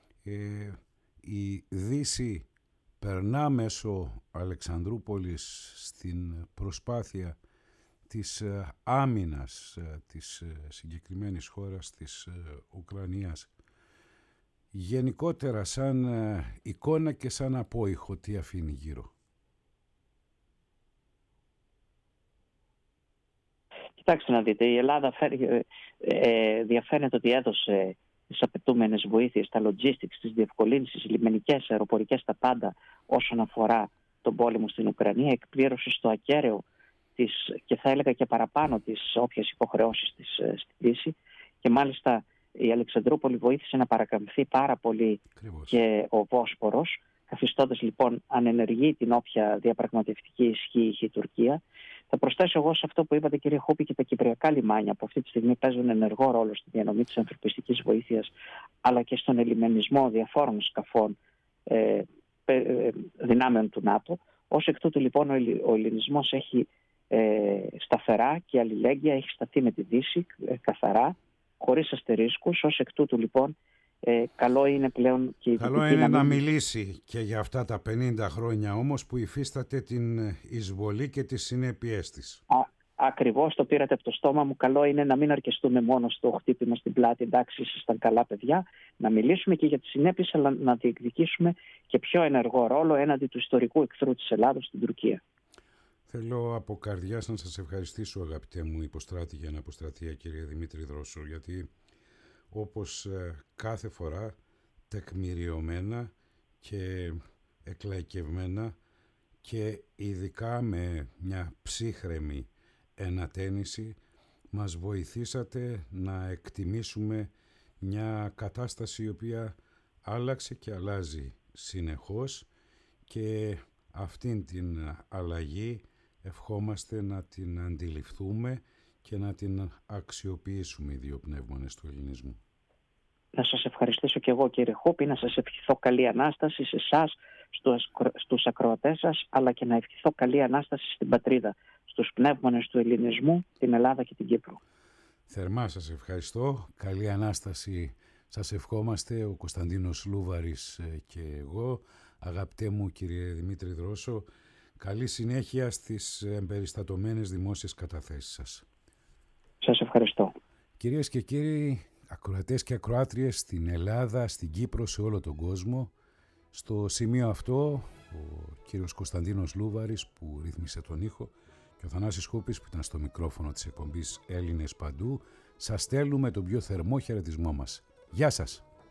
η Δύση περνά μέσω Αλεξανδρούπολης στην προσπάθεια της άμυνας της συγκεκριμένης χώρας της Ουκρανίας. Γενικότερα σαν εικόνα και σαν απόϊχο, τι αφήνει γύρω? Κοιτάξτε να δείτε, η Ελλάδα διαφαίνεται ότι έδωσε τις απαιτούμενες βοήθειες, τα logistics, τις διευκολύνσεις, λιμενικές, αεροπορικές, τα πάντα όσον αφορά τον πόλεμο στην Ουκρανία, εκπλήρωσε στο ακέραιο και θα έλεγα και παραπάνω τις όποιες υποχρεώσεις της στη Δύση, και μάλιστα η Αλεξανδρούπολη βοήθησε να παρακαμφθεί πάρα πολύ και ο Βόσπορος, καθιστώντας λοιπόν ανενεργή την όποια διαπραγματευτική ισχύ είχε η Τουρκία. Θα προσθέσω εγώ σε αυτό που είπατε κύριε Χούπη και τα κυπριακά λιμάνια, που αυτή τη στιγμή παίζουν ενεργό ρόλο στη διανομή της ανθρωπιστικής βοήθειας, αλλά και στον ελιμενισμό διαφόρων σκαφών δυνάμεων του ΝΑΤΟ. Ως εκ τούτου λοιπόν ο ελληνισμός έχει σταθερά και αλληλέγγυα, έχει σταθεί με τη Δύση καθαρά, χωρίς αστερίσκους. Ως εκ τούτου λοιπόν καλό είναι πλέον και η καλό είναι να μιλήσει και για αυτά τα 50 χρόνια όμως που υφίσταται την εισβολή και τις συνέπειές της. Ακριβώς, το πήρατε από το στόμα μου. Καλό είναι να μην αρκεστούμε μόνο στο χτύπημα στην πλάτη, εντάξει, ήσασταν καλά παιδιά, να μιλήσουμε και για τις συνέπειες, αλλά να διεκδικήσουμε και πιο ενεργό ρόλο έναντι του ιστορικού εχθρού της Ελλάδος στην Τουρκία. Θέλω από καρδιάς να σας ευχαριστήσω, αγαπητέ μου υποστράτη για αναποστρατεία, κύριε Δημήτρη Δρόσο, γιατί όπως κάθε φορά τεκμηριωμένα και εκλαϊκευμένα και ειδικά με μια ψύχρεμη ενατένιση μας βοηθήσατε να εκτιμήσουμε μια κατάσταση η οποία άλλαξε και αλλάζει συνεχώς, και αυτήν την αλλαγή ευχόμαστε να την αντιληφθούμε και να την αξιοποιήσουμε οι δύο πνεύμονες του ελληνισμού. Να σας ευχαριστήσω και εγώ, κύριε Χούπη, να σας ευχηθώ καλή Ανάσταση σε εσάς, στους ακροατές σας, αλλά και να ευχηθώ καλή Ανάσταση στην πατρίδα, στους πνεύμονες του ελληνισμού, την Ελλάδα και την Κύπρο. Θερμά σας ευχαριστώ. Καλή Ανάσταση σας ευχόμαστε, ο Κωνσταντίνος Λούβαρης και εγώ. Αγαπητέ μου κύριε Δημήτρη Δρόσο, καλή συνέχεια στις εμπεριστατωμένες δημόσιες καταθέσεις σας. Σας ευχαριστώ. Κυρίες και κύριοι, ακροατές και ακροάτριες στην Ελλάδα, στην Κύπρο, σε όλο τον κόσμο, στο σημείο αυτό ο κύριος Κωνσταντίνος Λούβαρης που ρύθμισε τον ήχο και ο Θανάσης Χούπης που ήταν στο μικρόφωνο της εκπομπής Έλληνες Παντού, σας στέλνουμε τον πιο θερμό χαιρετισμό μας. Γεια σας!